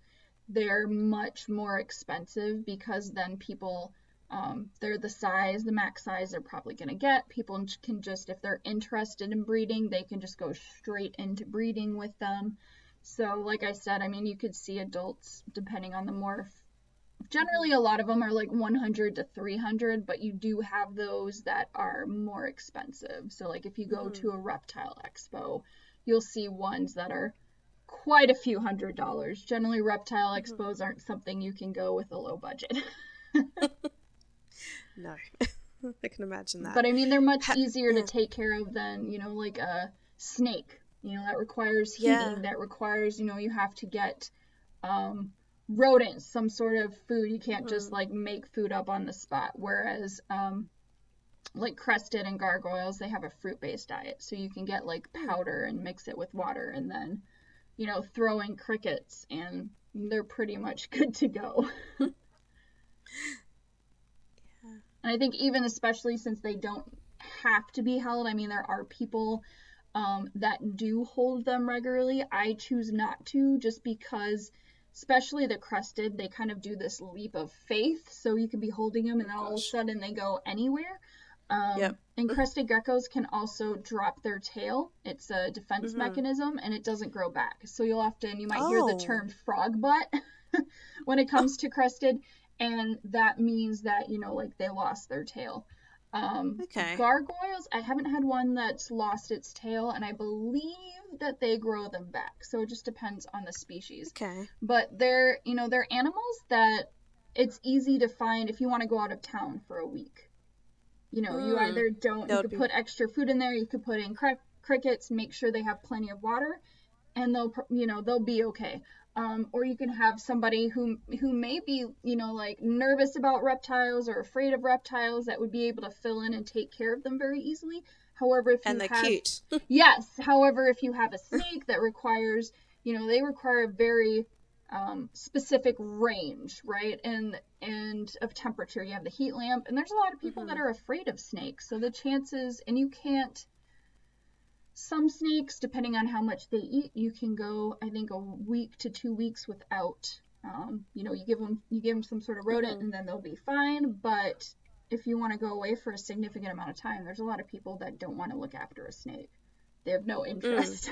they're much more expensive because then people, um, they're the size, the max size they're probably going to get. People can just, if they're interested in breeding, they can just go straight into breeding with them. So like I said, I mean, you could see adults depending on the morph. Generally, a lot of them are like one hundred to three hundred, but you do have those that are more expensive. So like if you go Mm-hmm. to a reptile expo, you'll see ones that are quite a few hundred dollars. Generally, reptile Mm-hmm. expos aren't something you can go with a low budget. No, I can imagine that. But I mean, they're much Ha- easier yeah. to take care of than, you know, like a snake. You know, that requires heating, Yeah. that requires, you know, you have to get um, rodents, some sort of food. You can't just Mm-hmm. like make food up on the spot. Whereas, um, like crested and gargoyles, they have a fruit-based diet. So you can get like powder and mix it with water and then, you know, throw in crickets and they're pretty much good to go. Yeah. And I think even especially since they don't have to be held, I mean, there are people um, that do hold them regularly. I choose not to just because, especially the crested, they kind of do this leap of faith. So you can be holding them and then all of a Gosh. sudden they go anywhere. Um, Yep. And crested geckos can also drop their tail. It's a defense Mhm. mechanism and it doesn't grow back. So you'll often, you might hear the Oh. term frog butt when it comes to crested. And that means that, you know, like they lost their tail. Um, Okay. Gargoyles, I haven't had one that's lost its tail, and I believe that they grow them back. So it just depends on the species. Okay. But they're, you know, they're animals that it's easy to find if you want to go out of town for a week. You know, you Mm. either don't, That you would could be- put extra food in there, you could put in cri- crickets, make sure they have plenty of water, and they'll, pr- you know, they'll be okay. Um, or you can have somebody who who may be, you know, like nervous about reptiles or afraid of reptiles that would be able to fill in and take care of them very easily. However, if you And they're have, cute. yes, however, if you have a snake that requires, you know, they require a very um, specific range, right? And and of temperature. You have the heat lamp, and there's a lot of people Mhm. that are afraid of snakes. So the chances, and you can't. Some snakes, depending on how much they eat, you can go, I think, a week to two weeks without, um, you know, you give them, you give them some sort of rodent Mhm. and then they'll be fine. But if you want to go away for a significant amount of time, there's a lot of people that don't want to look after a snake. They have no interest.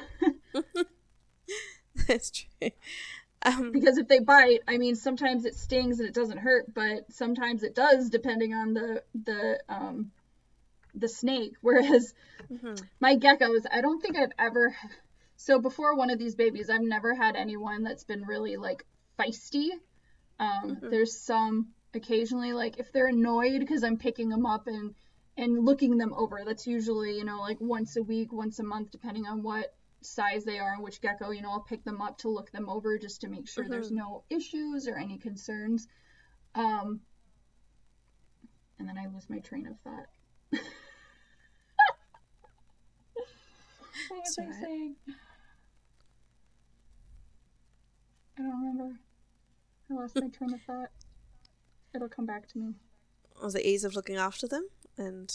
That's true. Um, Because if they bite, I mean, sometimes it stings and it doesn't hurt, but sometimes it does, depending on the the um, the snake. Whereas mhm. my geckos, I don't think I've ever. So before one of these babies, I've never had anyone that's been really like feisty. Um, Mhm. There's some occasionally, like if they're annoyed because I'm picking them up and and looking them over. That's usually, you know, like once a week, once a month, depending on what size they are and which gecko. You know, I'll pick them up to look them over just to make sure there's Mhm. no issues or any concerns. Um, and then I lose my train of thought. What was That's I alright. saying? I don't remember. I lost my train of thought. It'll come back to me. Was the ease of looking after them? And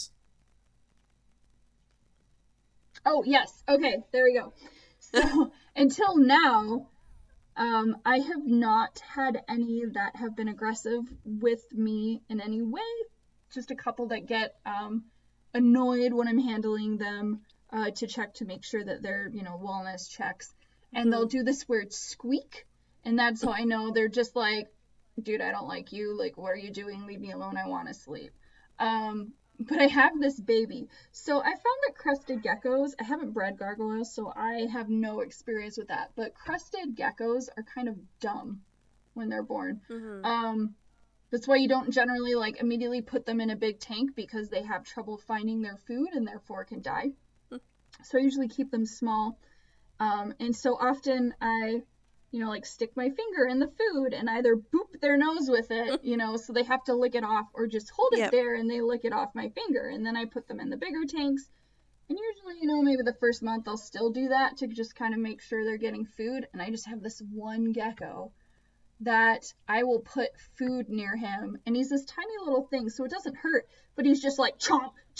Oh, yes. Okay, there we go. So until now, um, I have not had any that have been aggressive with me in any way. Just a couple that get um, annoyed when I'm handling them uh, to check to make sure that they're, you know, wellness checks. And they'll do this weird squeak. And that's how I know they're just like, dude, I don't like you. Like, what are you doing? Leave me alone. I want to sleep. Um, but I have this baby. So I found that crested geckos, I haven't bred gargoyles, so I have no experience with that. But crested geckos are kind of dumb when they're born. Mhm. Um, that's why you don't generally like immediately put them in a big tank because they have trouble finding their food and therefore can die. So I usually keep them small. Um, and so often I, you know, like stick my finger in the food and either boop their nose with it, you know, so they have to lick it off, or just hold it Yep. there and they lick it off my finger. And then I put them in the bigger tanks. And usually, you know, maybe the first month I'll still do that to just kind of make sure they're getting food. And I just have this one gecko that I will put food near him. And he's this tiny little thing, so it doesn't hurt, but he's just like chomp, chomp,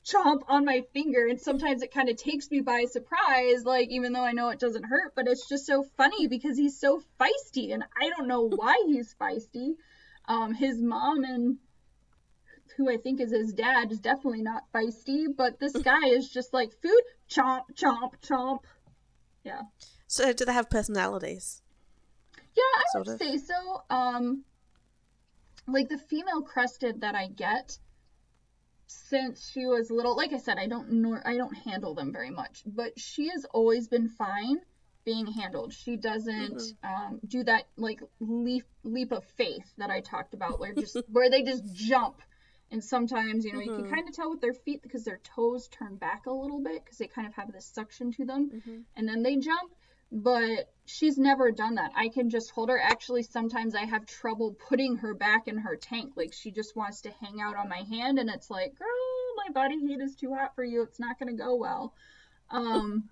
chomp on my finger, and sometimes it kind of takes me by surprise, like, even though I know it doesn't hurt, but it's just so funny because he's so feisty, and I don't know why he's feisty. Um, his mom and who I think is his dad is definitely not feisty, but this guy is just like, food, chomp, chomp, chomp. Yeah. So do they have personalities? Yeah, I sort would of? say so. Um, like the female crested that I get, since she was little, like I said, I don't know, I don't handle them very much, but she has always been fine being handled. She doesn't Mm-hmm. um, do that like leap leap of faith that I talked about, where just where they just jump. And sometimes, you know, you can Mm-hmm. kind of tell with their feet because their toes turn back a little bit because they kind of have this suction to them, Mm-hmm. and then they jump. But she's never done that. I can just hold her. Actually, sometimes I have trouble putting her back in her tank. Like, she just wants to hang out on my hand, and it's like, girl, my body heat is too hot for you. It's not going to go well. Um,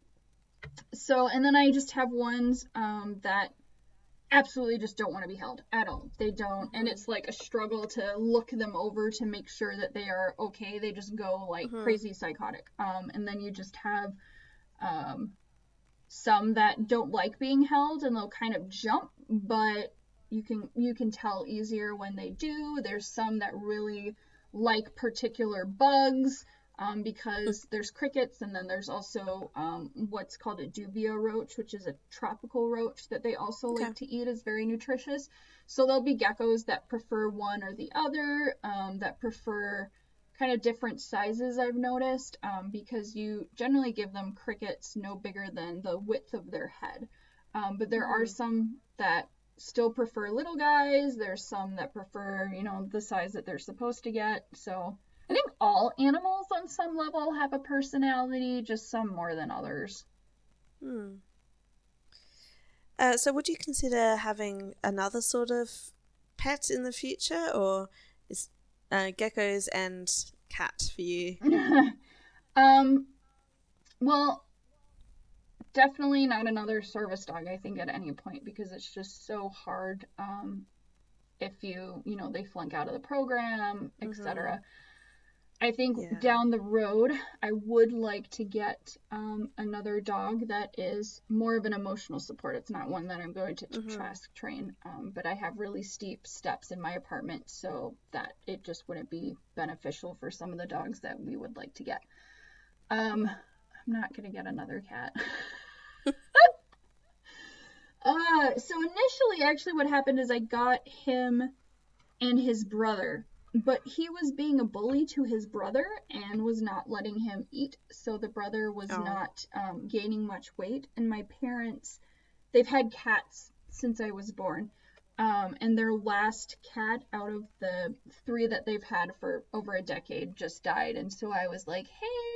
so, and then I just have ones um, that absolutely just don't want to be held at all. They don't, and it's like a struggle to look them over to make sure that they are okay. They just go like Mm-hmm. crazy psychotic. Um, and then you just have um, some that don't like being held, and they'll kind of jump, but you can you can tell easier when they do. There's some that really like particular bugs, um, because there's crickets, and then there's also um, what's called a dubia roach, which is a tropical roach that they also Okay. like to eat. Is very nutritious. So there'll be geckos that prefer one or the other, um, that prefer kind of different sizes, I've noticed, um, because you generally give them crickets no bigger than the width of their head. Um, but there are Mhm. some that still prefer little guys. There's some that prefer, you know, the size that they're supposed to get. So I think all animals on some level have a personality, just some more than others. Hmm. Uh, so would you consider having another sort of pet in the future, or is uh, geckos and cat for you? um, well, definitely not another service dog, I think, at any point, because it's just so hard. Um, if you, you know, they flunk out of the program, et cetera. Mm-hmm. I think Yeah. down the road, I would like to get um, another dog that is more of an emotional support. It's not one that I'm going to Mm-hmm. task train, um, but I have really steep steps in my apartment, so that it just wouldn't be beneficial for some of the dogs that we would like to get. Um, I'm not going to get another cat. uh, so initially, actually, what happened is I got him and his brother, but he was being a bully to his brother and was not letting him eat, so the brother was Oh. not um, gaining much weight. And my parents, they've had cats since I was born, um, and their last cat out of the three that they've had for over a decade just died. And so I was like,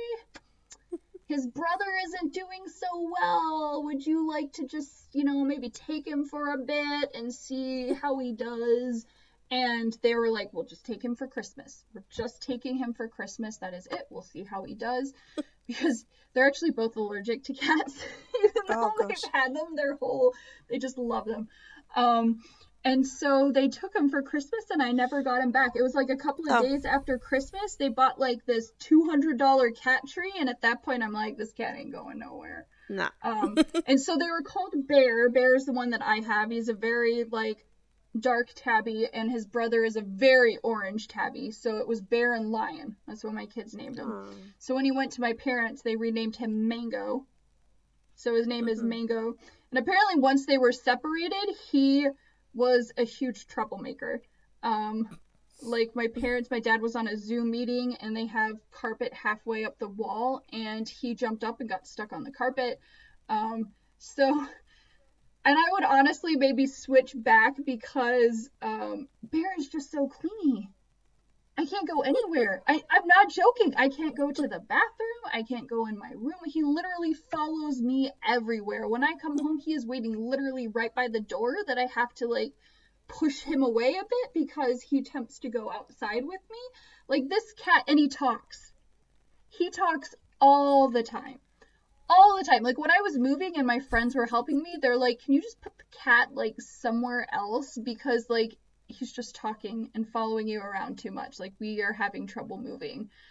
hey, his brother isn't doing so well. Would you like to just, you know, maybe take him for a bit and see how he does? And they were like, we'll just take him for Christmas. We're just taking him for Christmas. That is it. We'll see how he does. Because they're actually both allergic to cats. Even though Oh, gosh. they've had them their whole, they just love them. Um, and so they took him for Christmas, and I never got him back. It was like a couple of Oh. days after Christmas, they bought like this two hundred dollars cat tree. And at that point, I'm like, this cat ain't going nowhere. Nah. Um, and so they were called Bear. Bear's the one that I have. He's a very like dark tabby, and his brother is a very orange tabby. So it was Bear and Lion. That's what my kids named him. Oh. So when he went to my parents, they renamed him Mango. So his name is Mhm. Mango. And apparently once they were separated, he was a huge troublemaker. Um, like my parents, my dad was on a Zoom meeting, and they have carpet halfway up the wall, and he jumped up and got stuck on the carpet. Um, so, and I would honestly maybe switch back because um, Bear is just so clingy. I can't go anywhere. I, I'm not joking. I can't go to the bathroom. I can't go in my room. He literally follows me everywhere. When I come home, he is waiting literally right by the door that I have to like push him away a bit because he attempts to go outside with me. Like this cat, and he talks. He talks all the time. All the time. Like when I was moving and my friends were helping me, they're like, can you just put the cat like somewhere else? Because like he's just talking and following you around too much. Like we are having trouble moving.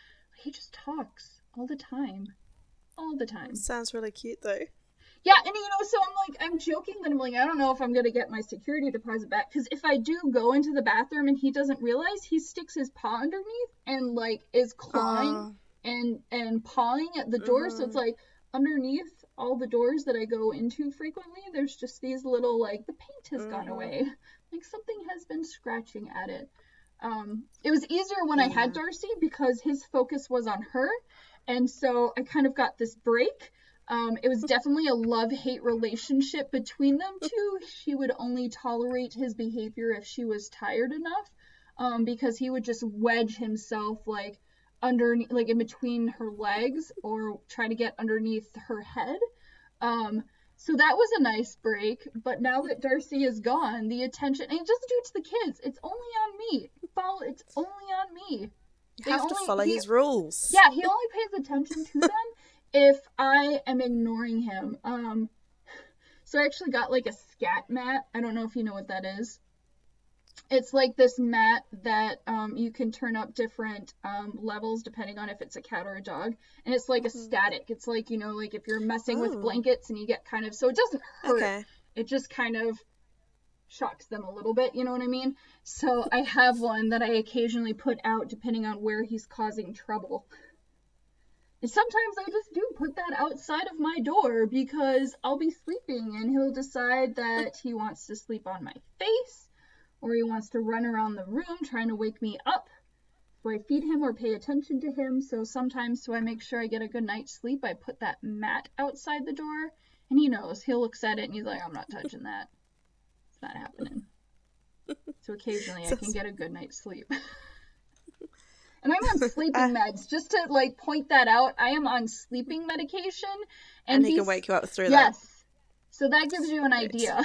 he just talks all the time. All the time. Sounds really cute, though. Yeah, and you know, so I'm like, I'm joking that I'm like, I don't know if I'm going to get my security deposit back, because if I do go into the bathroom and he doesn't realize, he sticks his paw underneath and, like, is clawing uh, and, and pawing at the door, mm-hmm. So it's like, underneath all the doors that I go into frequently, there's just these little, like, the paint has mm-hmm. gone away. Like, something has been scratching at it. Um, it was easier when yeah. I had Darcy, because his focus was on her, and so I kind of got this break. Um, it was definitely a love-hate relationship between them two. She would only tolerate his behavior if she was tired enough, um, because he would just wedge himself, like, underneath, like, in between her legs, or try to get underneath her head. Um, so that was a nice break, but now that Darcy is gone, the attention, and he doesn't do it to the kids, it's only on me. Follow, it's only on me. You have only, to follow he, his rules. Yeah, he only pays attention to them if I am ignoring him. Um, so I actually got, like, a scat mat. I don't know if you know what that is. It's like this mat that um, you can turn up different um, levels depending on if it's a cat or a dog. And it's like mm-hmm. a static. It's like, you know, like if you're messing oh. with blankets and you get kind of, so it doesn't hurt. Okay. It just kind of shocks them a little bit, you know what I mean? So I have one that I occasionally put out depending on where he's causing trouble. And sometimes I just do put that outside of my door because I'll be sleeping and he'll decide that he wants to sleep on my face, or he wants to run around the room trying to wake me up before I feed him or pay attention to him. So sometimes, so I make sure I get a good night's sleep, I put that mat outside the door, and he knows. He looks at it and he's like, I'm not touching that. It's not happening. So occasionally I can get a good night's sleep. And I'm on sleeping uh, meds, just to, like, point that out. I am on sleeping medication. And, and he can wake you up through yes. that. Yes. So that gives you an idea.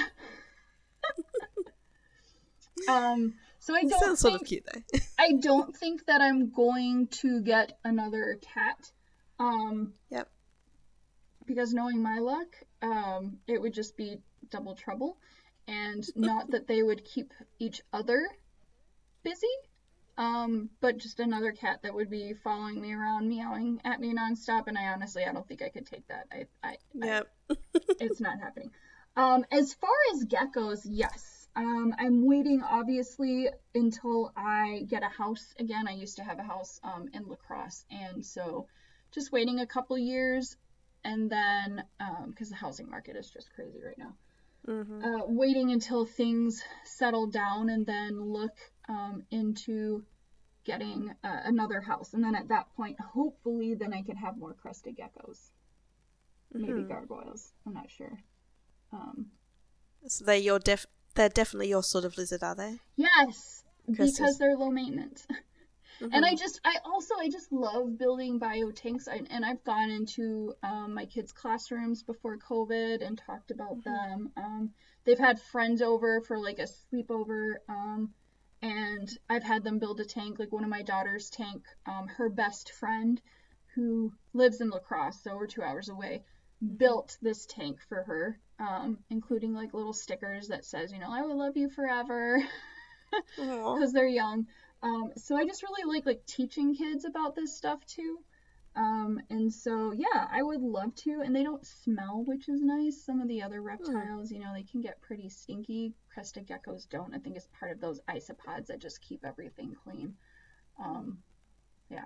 um, so I don't sounds think, sort of cute, though. I don't think that I'm going to get another cat. Um, yep. Because knowing my luck, um, it would just be double trouble. And not that they would keep each other busy. Um, but just another cat that would be following me around, meowing at me nonstop, and I honestly, I don't think I could take that. I, I, yep. I it's not happening. Um, as far as geckos, yes. Um, I'm waiting, obviously, until I get a house again. I used to have a house, um, in La Crosse, and so just waiting a couple years, and then, um, because the housing market is just crazy right now. Mm-hmm. Uh, waiting until things settle down and then look um, into getting uh, another house. And then at that point, hopefully, then I could have more crested geckos. Mm-hmm. Maybe gargoyles. I'm not sure. Um, so they're, your def- they're definitely your sort of lizard, are they? Yes, Crested. Because they're low maintenance. Mm-hmm. And I just, I also, I just love building biotanks. I, and I've gone into um, my kids' classrooms before COVID and talked about mm-hmm. them. Um, they've had friends over for like a sleepover, um, and I've had them build a tank. Like one of my daughter's tank, um, her best friend, who lives in La Crosse, so we're two hours away, mm-hmm. built this tank for her, um, including like little stickers that says, you know, I will love you forever, because they're young. Um, so I just really like, like teaching kids about this stuff too. Um, and so, yeah, I would love to, and they don't smell, which is nice. Some of the other reptiles, mm. you know, they can get pretty stinky. Crested geckos don't. I think it's part of those isopods that just keep everything clean. Um, yeah.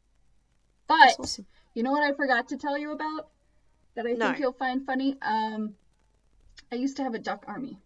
But, awesome. You know what I forgot to tell you about that I no. think you'll find funny? Um, I used to have a duck army.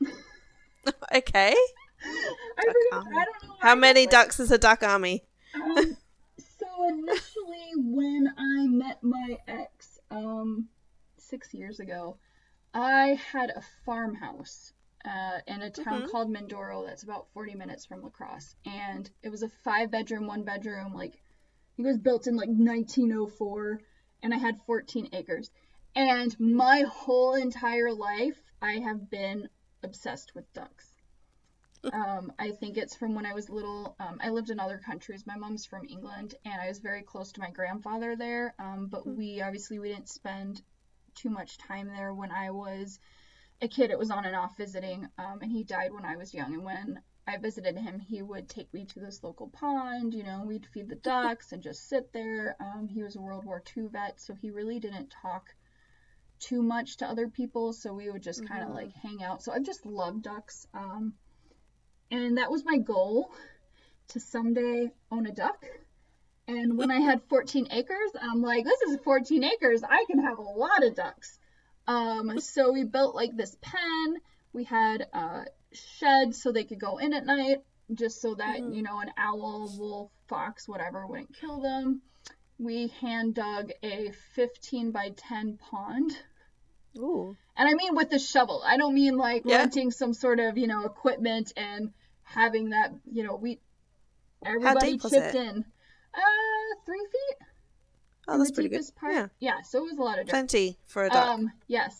Okay. I, forgot, I don't know. How many ducks is a duck army? Um, so initially, when I met my ex, um, six years ago, I had a farmhouse uh, in a town mm-hmm. called Mindoro that's about forty minutes from La Crosse, and it was a five-bedroom, one-bedroom, like, it was built in, like, nineteen oh four, and I had fourteen acres. And my whole entire life, I have been obsessed with ducks. Um, I think it's from when I was little. Um, I lived in other countries. My mom's from England, and I was very close to my grandfather there. Um, but we obviously we didn't spend too much time there when I was a kid. It was on and off visiting, um, and he died when I was young. And when I visited him, he would take me to this local pond, you know, we'd feed the ducks and just sit there. Um, he was a World War Two vet, so he really didn't talk too much to other people, so we would just mm-hmm. kind of like hang out. So I've just loved ducks. Um, and that was my goal, to someday own a duck. And when I had fourteen acres, I'm like, this is fourteen acres. I can have a lot of ducks. Um, so we built like this pen. We had a shed so they could go in at night, just so that, mm-hmm. you know, an owl, wolf, fox, whatever wouldn't kill them. We hand dug a fifteen by ten pond. Ooh. And I mean with the shovel. I don't mean like yeah. renting some sort of, you know, equipment and having that, you know, we, everybody chipped in. Uh, three feet. Oh, that's pretty good. Part. Yeah. Yeah, so it was a lot of dirt. Plenty for a duck. Um, yes.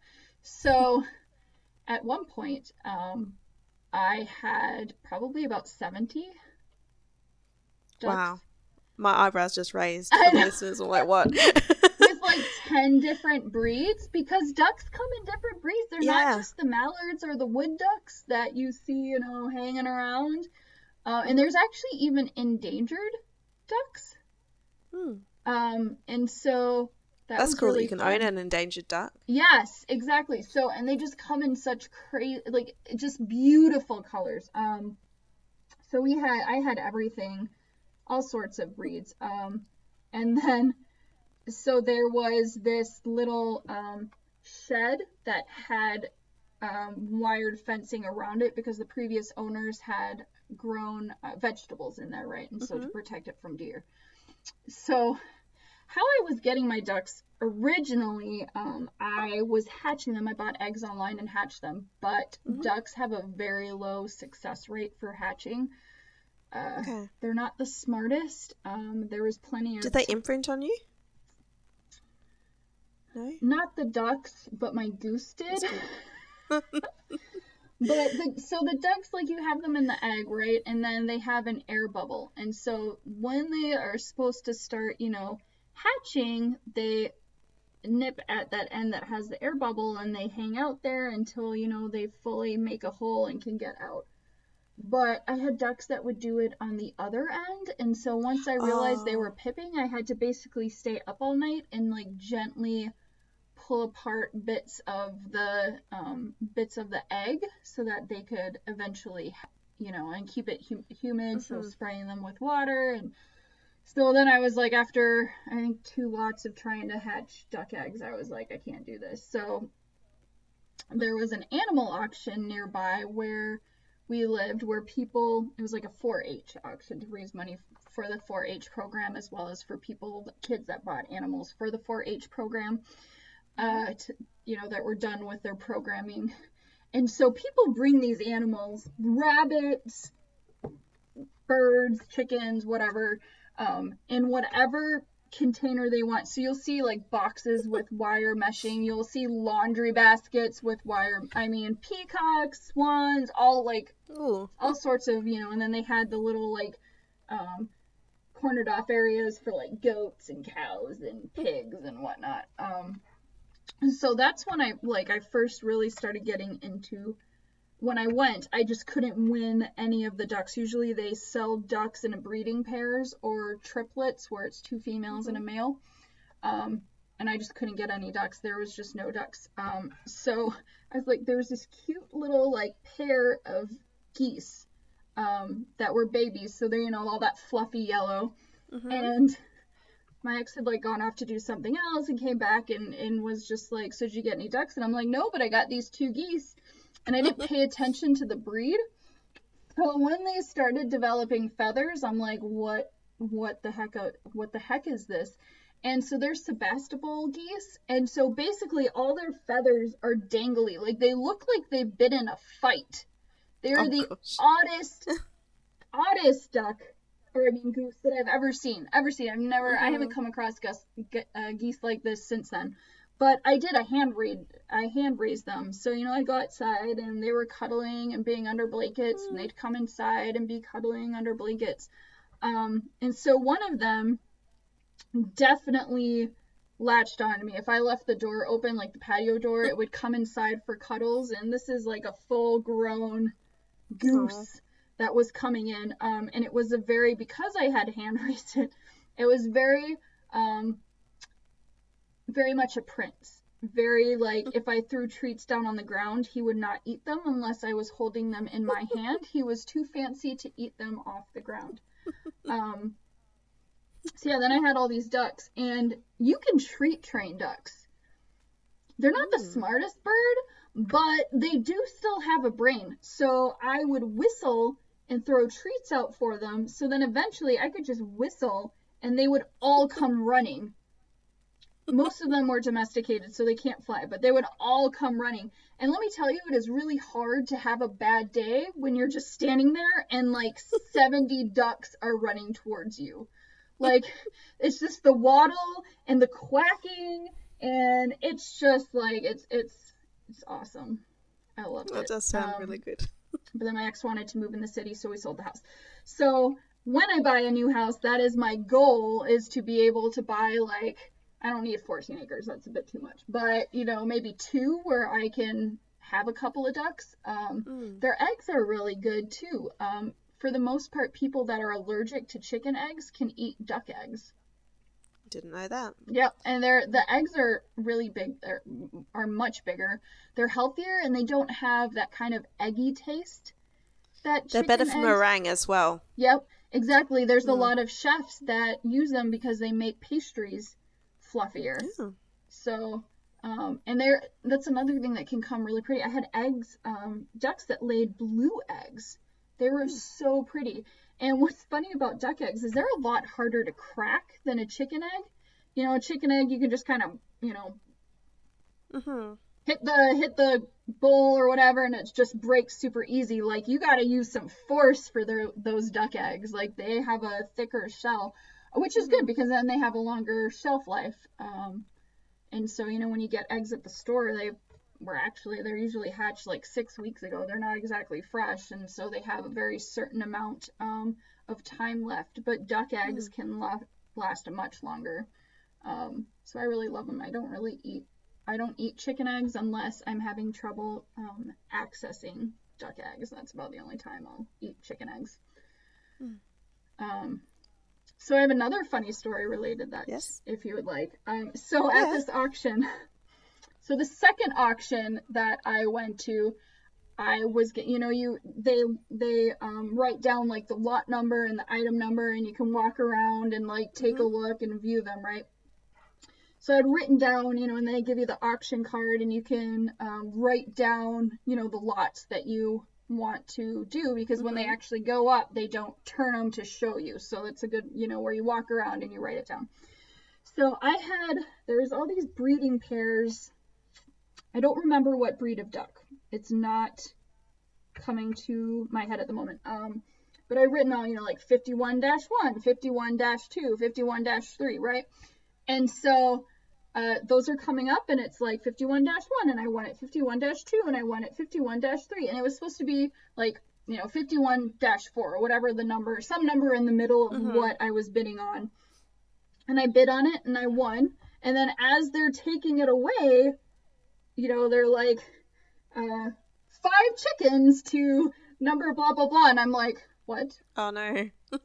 So at one point, um, I had probably about seventy ducks. Wow. My eyebrows just raised. For the listeners, I'm like, what? With like ten different breeds, because ducks come in different breeds. They're yeah. not just the mallards or the wood ducks that you see, you know, hanging around. Uh, and there's actually even endangered ducks. Hmm. Um, and so that That's was cool really that you can fun. own an endangered duck. Yes, exactly. So, and they just come in such crazy, like, just beautiful colors. Um, so we had, I had everything, all sorts of breeds. Um, and then, so there was this little, um, shed that had, um, wired fencing around it because the previous owners had grown uh, vegetables in there, right? And so mm-hmm. to protect it from deer. So how I was getting my ducks originally, um, I was hatching them. I bought eggs online and hatched them, but mm-hmm. ducks have a very low success rate for hatching. Uh, okay. They're not the smartest. Um, there was plenty of... Did they imprint on you? No? Not the ducks, but my goose did. But the, so the ducks, like, you have them in the egg, right? And then they have an air bubble. And so when they are supposed to start, you know, hatching, they nip at that end that has the air bubble and they hang out there until, you know, they fully make a hole and can get out. But I had ducks that would do it on the other end. And so once I realized oh. they were pipping, I had to basically stay up all night and, like, gently pull apart bits of the um, bits of the egg so that they could eventually, you know, and keep it hum- humid. Mm-hmm. So spraying them with water. And so then I was like, after I think two lots of trying to hatch duck eggs, I was like, I can't do this. So there was an animal auction nearby where we lived, where people, it was like a four H auction to raise money for the four H program, as well as for people, kids that bought animals for the four H program. Uh, to, you know, that were done with their programming. And so people bring these animals, rabbits, birds, chickens, whatever, um, in whatever container they want. So you'll see like boxes with wire meshing. You'll see laundry baskets with wire. I mean, peacocks, swans, all like, Ooh. all sorts of, you know, and then they had the little like, um, cornered off areas for like goats and cows and pigs and whatnot. Um, So that's when I, like, I first really started getting into, when I went, I just couldn't win any of the ducks. Usually they sell ducks in a breeding pairs or triplets where it's two females mm-hmm. and a male. Um, and I just couldn't get any ducks. There was just no ducks. Um, so I was like, there was this cute little, like, pair of geese um, that were babies. So they're, you know, all that fluffy yellow. Mm-hmm. And my ex had, like, gone off to do something else and came back and, and was just like, so did you get any ducks? And I'm like, no, but I got these two geese. And I didn't pay attention to the breed. So when they started developing feathers, I'm like, what what the heck what the heck is this? And so they're Sebastopol geese. And so basically all their feathers are dangly. Like, they look like they've been in a fight. They're oh, the gosh. oddest, oddest duck. Or I mean goose that I've ever seen, ever seen. I've never, mm-hmm. I haven't come across gus, uh, geese like this since then. But I did a hand raid, I hand raised them. So, you know, I'd go outside and they were cuddling and being under blankets, mm. and they'd come inside and be cuddling under blankets. Um, and so one of them definitely latched on to me. If I left the door open, like the patio door, it would come inside for cuddles. And this is like a full grown goose. Aww. that was coming in. Um, and it was a very, because I had hand raised it, it was very, um, very much a prince. Very like, if I threw treats down on the ground, he would not eat them unless I was holding them in my hand. He was too fancy to eat them off the ground. Um, so yeah, then I had all these ducks, and you can treat train ducks. They're not the smartest bird, but they do still have a brain. So I would whistle and throw treats out for them. So then eventually I could just whistle and they would all come running. Most of them were domesticated, so they can't fly, but they would all come running. And let me tell you, it is really hard to have a bad day when you're just standing there and like seventy ducks are running towards you. Like, it's just the waddle and the quacking, and it's just like, it's it's it's awesome. I love it. That does sound um, really good. But then my ex wanted to move in the city, so we sold the house. So when I buy a new house, that is my goal, is to be able to buy, like, I don't need fourteen acres, that's a bit too much, but, you know, maybe two where I can have a couple of ducks. Um, mm. Their eggs are really good too. Um, for the most part, people that are allergic to chicken eggs can eat duck eggs. Didn't know that. Yep, and they're the eggs are really big. They're are much bigger. They're healthier, and they don't have that kind of eggy taste. That they're better for eggs. Meringue as well. Yep, exactly. There's mm. a lot of chefs that use them because they make pastries fluffier. Mm. So, um, and they're that's another thing that can come really pretty. I had eggs, um, ducks that laid blue eggs. They were mm. so pretty. And what's funny about duck eggs is they're a lot harder to crack than a chicken egg. You know, a chicken egg, you can just kind of, you know, mm-hmm. hit the hit the bowl or whatever, and it just breaks super easy. Like, you got to use some force for their those duck eggs. Like, they have a thicker shell, which is mm-hmm. good because then they have a longer shelf life. Um, and so, you know, when you get eggs at the store, they were actually, they're usually hatched like six weeks ago. They're not exactly fresh, and so they have a very certain amount um, of time left. But duck eggs mm. can la- last a much longer. Um, so I really love them. I don't really eat, I don't eat chicken eggs unless I'm having trouble um, accessing duck eggs. That's about the only time I'll eat chicken eggs. Mm. Um, so I have another funny story related to that, yes, if you would like. Um, so yeah. at this auction... So the second auction that I went to, I was, you know, you they they um, write down like the lot number and the item number, and you can walk around and like take mm-hmm. a look and view them, right? So I'd written down, you know, and they give you the auction card, and you can um, write down, you know, the lots that you want to do, because mm-hmm. when they actually go up, they don't turn them to show you. So it's a good, you know, where you walk around and you write it down. So I had, there's all these breeding pairs. I don't remember what breed of duck. It's not coming to my head at the moment. Um, but I written all, you know, like fifty-one dash one, fifty-one dash two, fifty-one dash three, right? And so uh, those are coming up, and it's like fifty-one dash one, and I won it fifty-one dash two, and I won it fifty-one dash three. And it was supposed to be like, you know, fifty-one dash four, or whatever the number, some number in the middle of mm-hmm. what I was bidding on. And I bid on it, and I won. And then as they're taking it away, you know, they're like, uh, five chickens to number blah, blah, blah. And I'm like, what? Oh, no.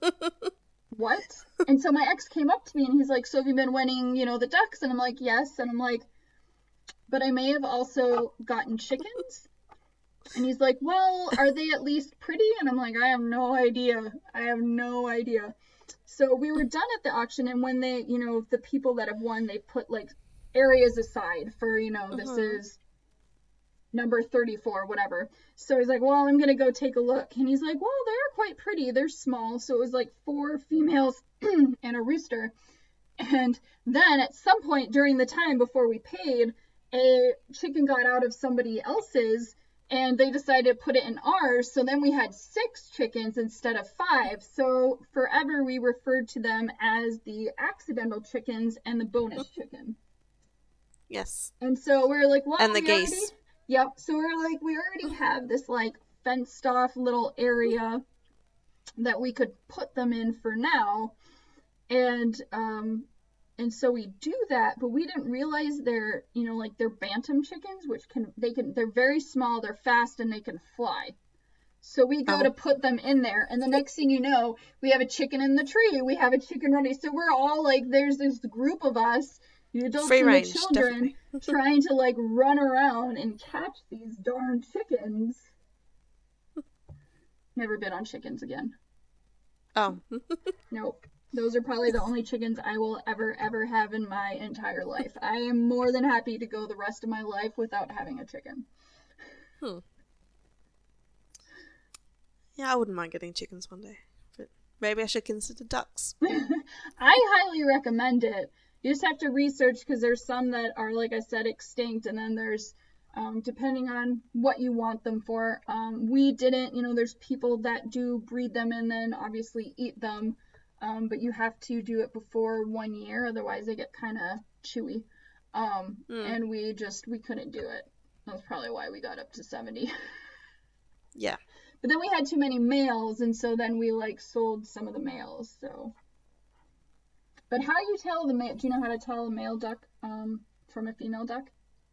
What? And so my ex came up to me and he's like, so have you been winning, you know, the ducks? And I'm like, yes. And I'm like, but I may have also gotten chickens. And he's like, well, are they at least pretty? And I'm like, I have no idea. I have no idea. So we were done at the auction. And when they, you know, the people that have won, they put like areas aside for, you know, this uh-huh. is number thirty-four, whatever. So he's like, well, I'm gonna go take a look. And he's like, well, they're quite pretty, they're small. So it was like four females and a rooster. And then at some point during the time before we paid, a chicken got out of somebody else's, and they decided to put it in ours. So then we had six chickens instead of five. So forever we referred to them as the accidental chickens and the bonus chicken. Yes. And so we were like, well, and the we geese. Already, yep. So we we're like, we already have this like fenced off little area that we could put them in for now. And, um, and so we do that, but we didn't realize they're, you know, like they're bantam chickens, which can, they can, they're very small, they're fast, and they can fly. So we go Oh. to put them in there, and the next thing you know, we have a chicken in the tree. We have a chicken ready. So we're all like, there's this group of us, the adults Free and range, the children, definitely. trying to like run around and catch these darn chickens. Never bid on chickens again. Oh. Nope. Those are probably the only chickens I will ever, ever have in my entire life. I am more than happy to go the rest of my life without having a chicken. Hmm. Yeah, I wouldn't mind getting chickens one day. But maybe I should consider ducks. I highly recommend it. You just have to research because there's some that are, like I said, extinct, and then there's, um, depending on what you want them for. Um, we didn't, you know, there's people that do breed them and then obviously eat them, um, but you have to do it before one year, otherwise they get kind of chewy. Um, Mm. And we just, we couldn't do it. That's probably why we got up to seventy. Yeah. But then we had too many males, and so then we like sold some of the males. So, but how do you tell the male? Do you know how to tell a male duck um, from a female duck?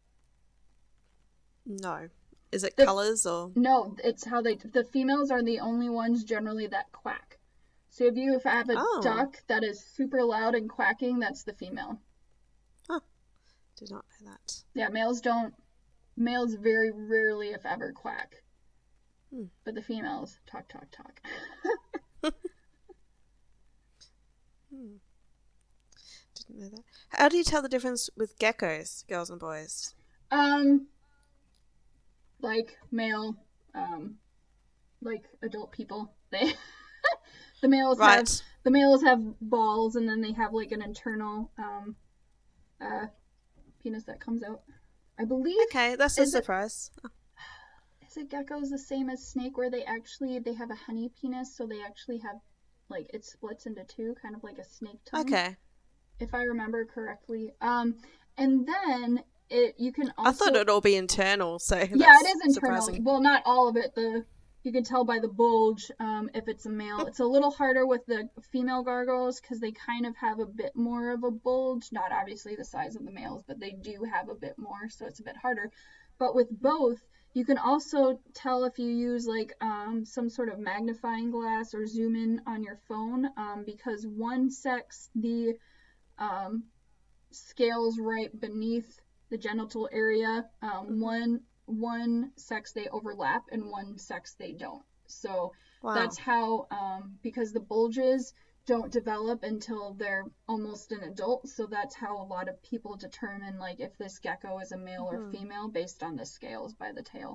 No. Is it The- colours or? No, it's how they. The females are the only ones generally that quack. So if you have a Oh. duck that is super loud and quacking, that's the female. Did not know that. Yeah, males don't. Males very rarely, if ever, quack. Hmm. But the females talk, talk, talk. Hmm. Didn't know that. How do you tell the difference with geckos, girls and boys? Um, like male, um, like adult people. They, the males have Right. the males have balls, and then they have like an internal um, uh, penis that comes out. I believe. Okay, that's a Is it- surprise. Is it geckos the same as snake, where they actually they have a honey penis, so they actually have like it splits into two, kind of like a snake tongue. Okay. If I remember correctly. Um, and then it you can also. I thought it'd all be internal, so Yeah, that's it is internal. surprising. Well, not all of it. The you can tell by the bulge um, if it's a male. It's a little harder with the female gargoyles because they kind of have a bit more of a bulge. Not obviously the size of the males, but they do have a bit more, so it's a bit harder. But with both, you can also tell if you use like um, some sort of magnifying glass or zoom in on your phone um, because one sex, the um, scales right beneath the genital area. Um, one one sex they overlap and one sex they don't. So Wow. that's how um, because the bulges don't develop until they're almost an adult. So that's how a lot of people determine like if this gecko is a male or Mhm. female based on the scales by the tail.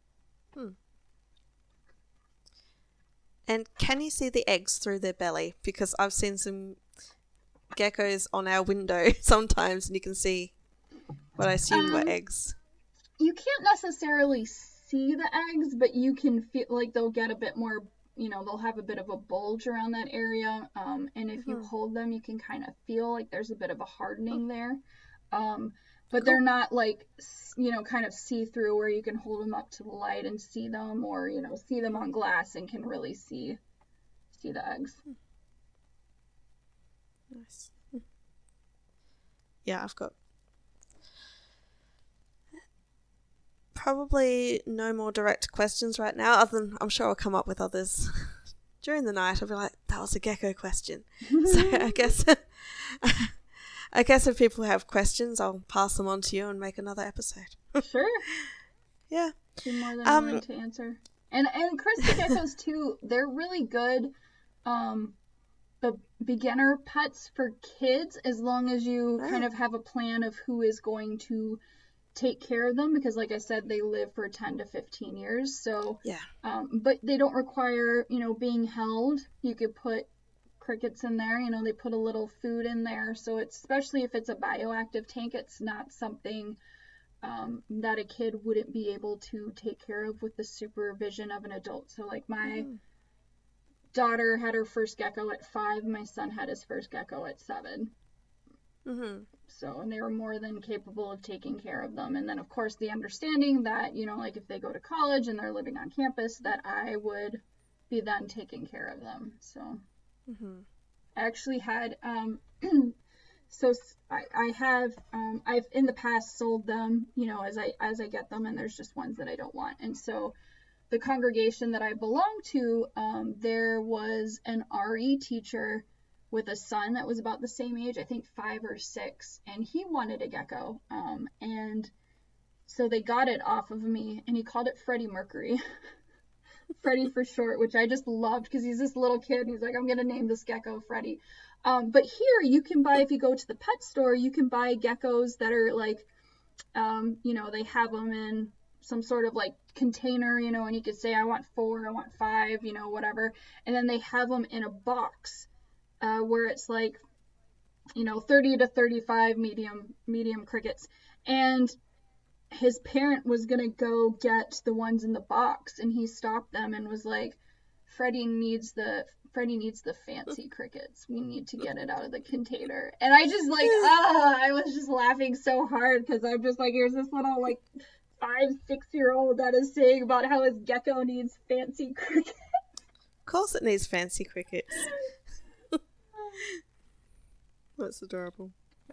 And can you see the eggs through their belly? Because I've seen some geckos on our window sometimes, and you can see what I assume were Um, eggs. You can't necessarily see the eggs, but you can feel like they'll get a bit more, you know, they'll have a bit of a bulge around that area. Um, and if you Mhm. hold them, you can kind of feel like there's a bit of a hardening there. Um, but they're not like, s- you know, kind of see through where you can hold them up to the light and see them, or, you know, see them on glass and can really see see the eggs. Nice. Yeah, I've got probably no more direct questions right now, other than I'm sure I'll come up with others during the night. I'll be like, that was a gecko question. So I guess I guess if people have questions, I'll pass them on to you and make another episode. Sure. Yeah. Be more than Um, willing to answer. And and crested geckos too, they're really good um the beginner pets for kids as long as you Oh. kind of have a plan of who is going to take care of them because like I said they live for ten to fifteen years. So Yeah. um but they don't require, you know, being held. You could put crickets in there, you know, they put a little food in there. So it's especially if it's a bioactive tank, it's not something um, that a kid wouldn't be able to take care of with the supervision of an adult. So like my Mhm. daughter had her first gecko at five, my son had his first gecko at seven. Mhm. So, and they were more than capable of taking care of them. And then, of course, the understanding that, you know, like if they go to college and they're living on campus, that I would be then taking care of them. So, Mhm. I actually had, um, so s- I, I have, um, I've in the past sold them, you know, as I as I get them, and there's just ones that I don't want. And so, the congregation that I belong to, um, there was an R E teacher with a son that was about the same age, I think five or six, and he wanted a gecko. Um, and so they got it off of me, and he called it Freddie Mercury. Freddie for short, which I just loved because he's this little kid and he's like, I'm going to name this gecko Freddie. Um, but here you can buy, if you go to the pet store, you can buy geckos that are like, um, you know, they have them in some sort of like container, you know, and you could say, I want four, I want five, you know, whatever. And then they have them in a box uh, where it's like, you know, thirty to thirty-five medium, medium crickets. And his parent was going to go get the ones in the box, and he stopped them and was like, Freddie needs the Freddie needs the fancy crickets. We need to get it out of the container. And I just like, ah, I was just laughing so hard because I'm just like, here's this little like five, six year old that is saying about how his gecko needs fancy crickets. Of course it needs fancy crickets. That's adorable.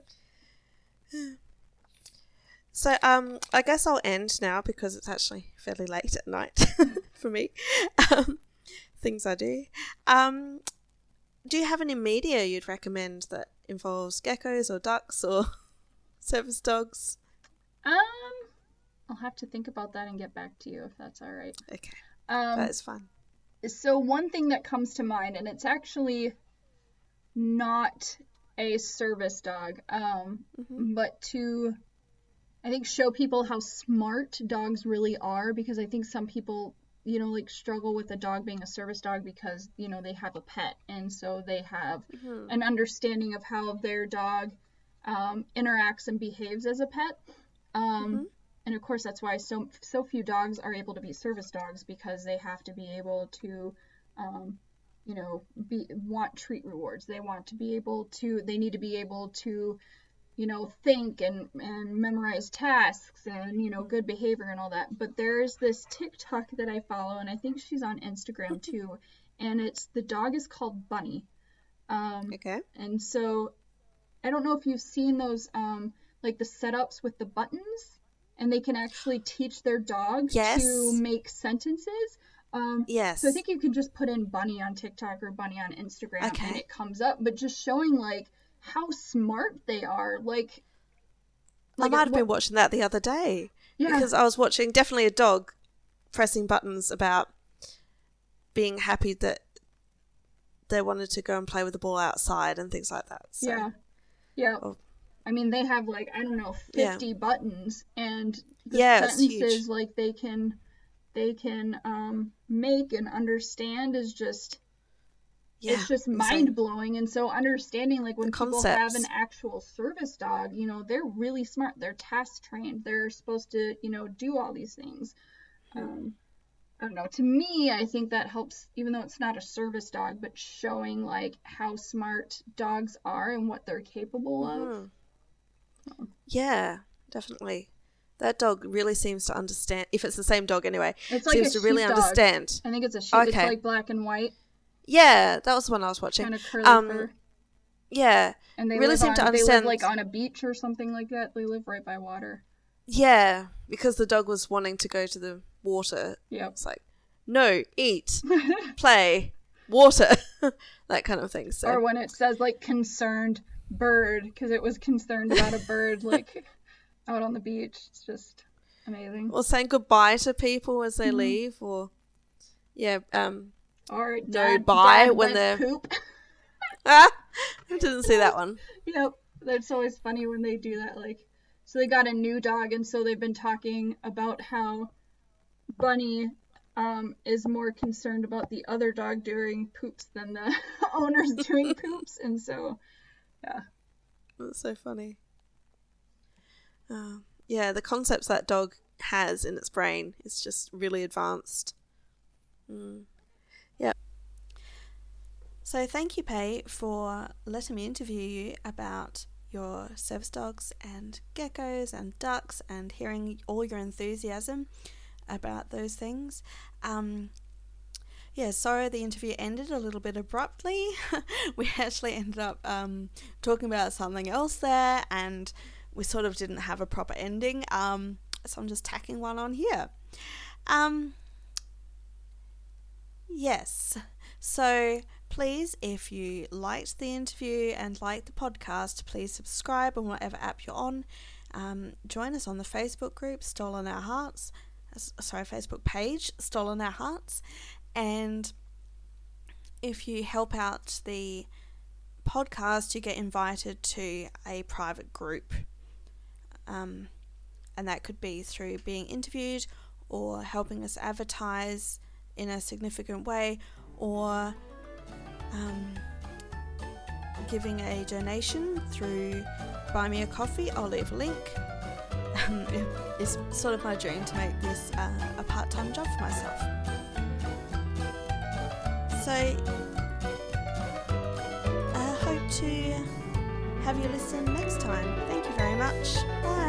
So um, I guess I'll end now because it's actually fairly late at night for me. Um, things I do. Um, do you have any media you'd recommend that involves geckos or ducks or service dogs? Um, I'll have to think about that and get back to you if that's all right. Okay, Um, that is fine. so one thing that comes to mind, and it's actually not a service dog, um, Mm-hmm. but to, I think, show people how smart dogs really are, because I think some people, you know, like struggle with a dog being a service dog because, you know, they have a pet, and so they have Mm-hmm. an understanding of how their dog um, interacts and behaves as a pet. Um, Mm-hmm. and of course, that's why so so few dogs are able to be service dogs, because they have to be able to, um, you know, be want treat rewards. They want to be able to. They need to be able to, you know, think and and memorize tasks and, you know, good behavior and all that. But there's this TikTok that I follow, and I think she's on Instagram too, and it's the dog is called Bunny. Um, Okay. and so I don't know if you've seen those, um, like the setups with the buttons, and they can actually teach their dog Yes. to make sentences. Um, Yes. so I think you can just put in Bunny on TikTok or Bunny on Instagram, and Okay. it comes up. But just showing like how smart they are, like, I like might have what- been watching that the other day yeah, because I was watching definitely a dog pressing buttons about being happy that they wanted to go and play with the ball outside and things like that. So, yeah, yeah. Oh. I mean, they have like, I don't know, Yeah. fifty buttons, and the Yeah, it's sentences huge. like they can they can um make and understand is just yeah, it's just insane. mind blowing. And so understanding, like, when The people have an concepts. actual service dog, you know, they're really smart. They're task trained. They're supposed to, you know, do all these things. Um, I don't know. To me, I think that helps, even though it's not a service dog, but showing like how smart dogs are and what they're capable of. Mhm. Yeah, definitely. That dog really seems to understand. If it's the same dog anyway, It's like seems a to really sheepdog. understand. I think it's a sheep. It's Okay. like black and white, Yeah, that was the one I was watching. kind of curly Um, fur. Yeah, And they really live seem on, to they live understand. like on a beach or something like that. They live right by water. Yeah, because the dog was wanting to go to the water. Yep. It's like, no, eat, play, water, that kind of thing. So Or when it says like concerned bird, because it was concerned about a bird like out on the beach. It's just amazing. or saying goodbye to people as they Mhm. leave, or yeah, um, Or no dad, bye dad when went they're. poop. Ah, I didn't see that one. Yep. That's always funny when they do that. Like, so they got a new dog, and so they've been talking about how Bunny um, is more concerned about the other dog doing poops than the owner's doing poops. And so, That's so funny. Uh, yeah, the concepts that dog has in its brain is just really advanced. Mm. Yeah. So thank you, Pei, for letting me interview you about your service dogs and geckos and ducks and hearing all your enthusiasm about those things. Um, yeah, sorry the interview ended a little bit abruptly. We actually ended up um, talking about something else there, and we sort of didn't have a proper ending. Um, so I'm just tacking one on here. Um, Yes. So please, if you liked the interview and liked the podcast, please subscribe on whatever app you're on. Um, join us on the Facebook group, Stolen Our Hearts. Sorry, Facebook page, Stolen Our Hearts. And if you help out the podcast, you get invited to a private group. Um, and that could be through being interviewed or helping us advertise in a significant way, or um, giving a donation through Buy Me a Coffee. I'll leave a link. Um, it's sort of my dream to make this uh, a part-time job for myself. So I hope to have you listen next time. Thank you very much. Bye.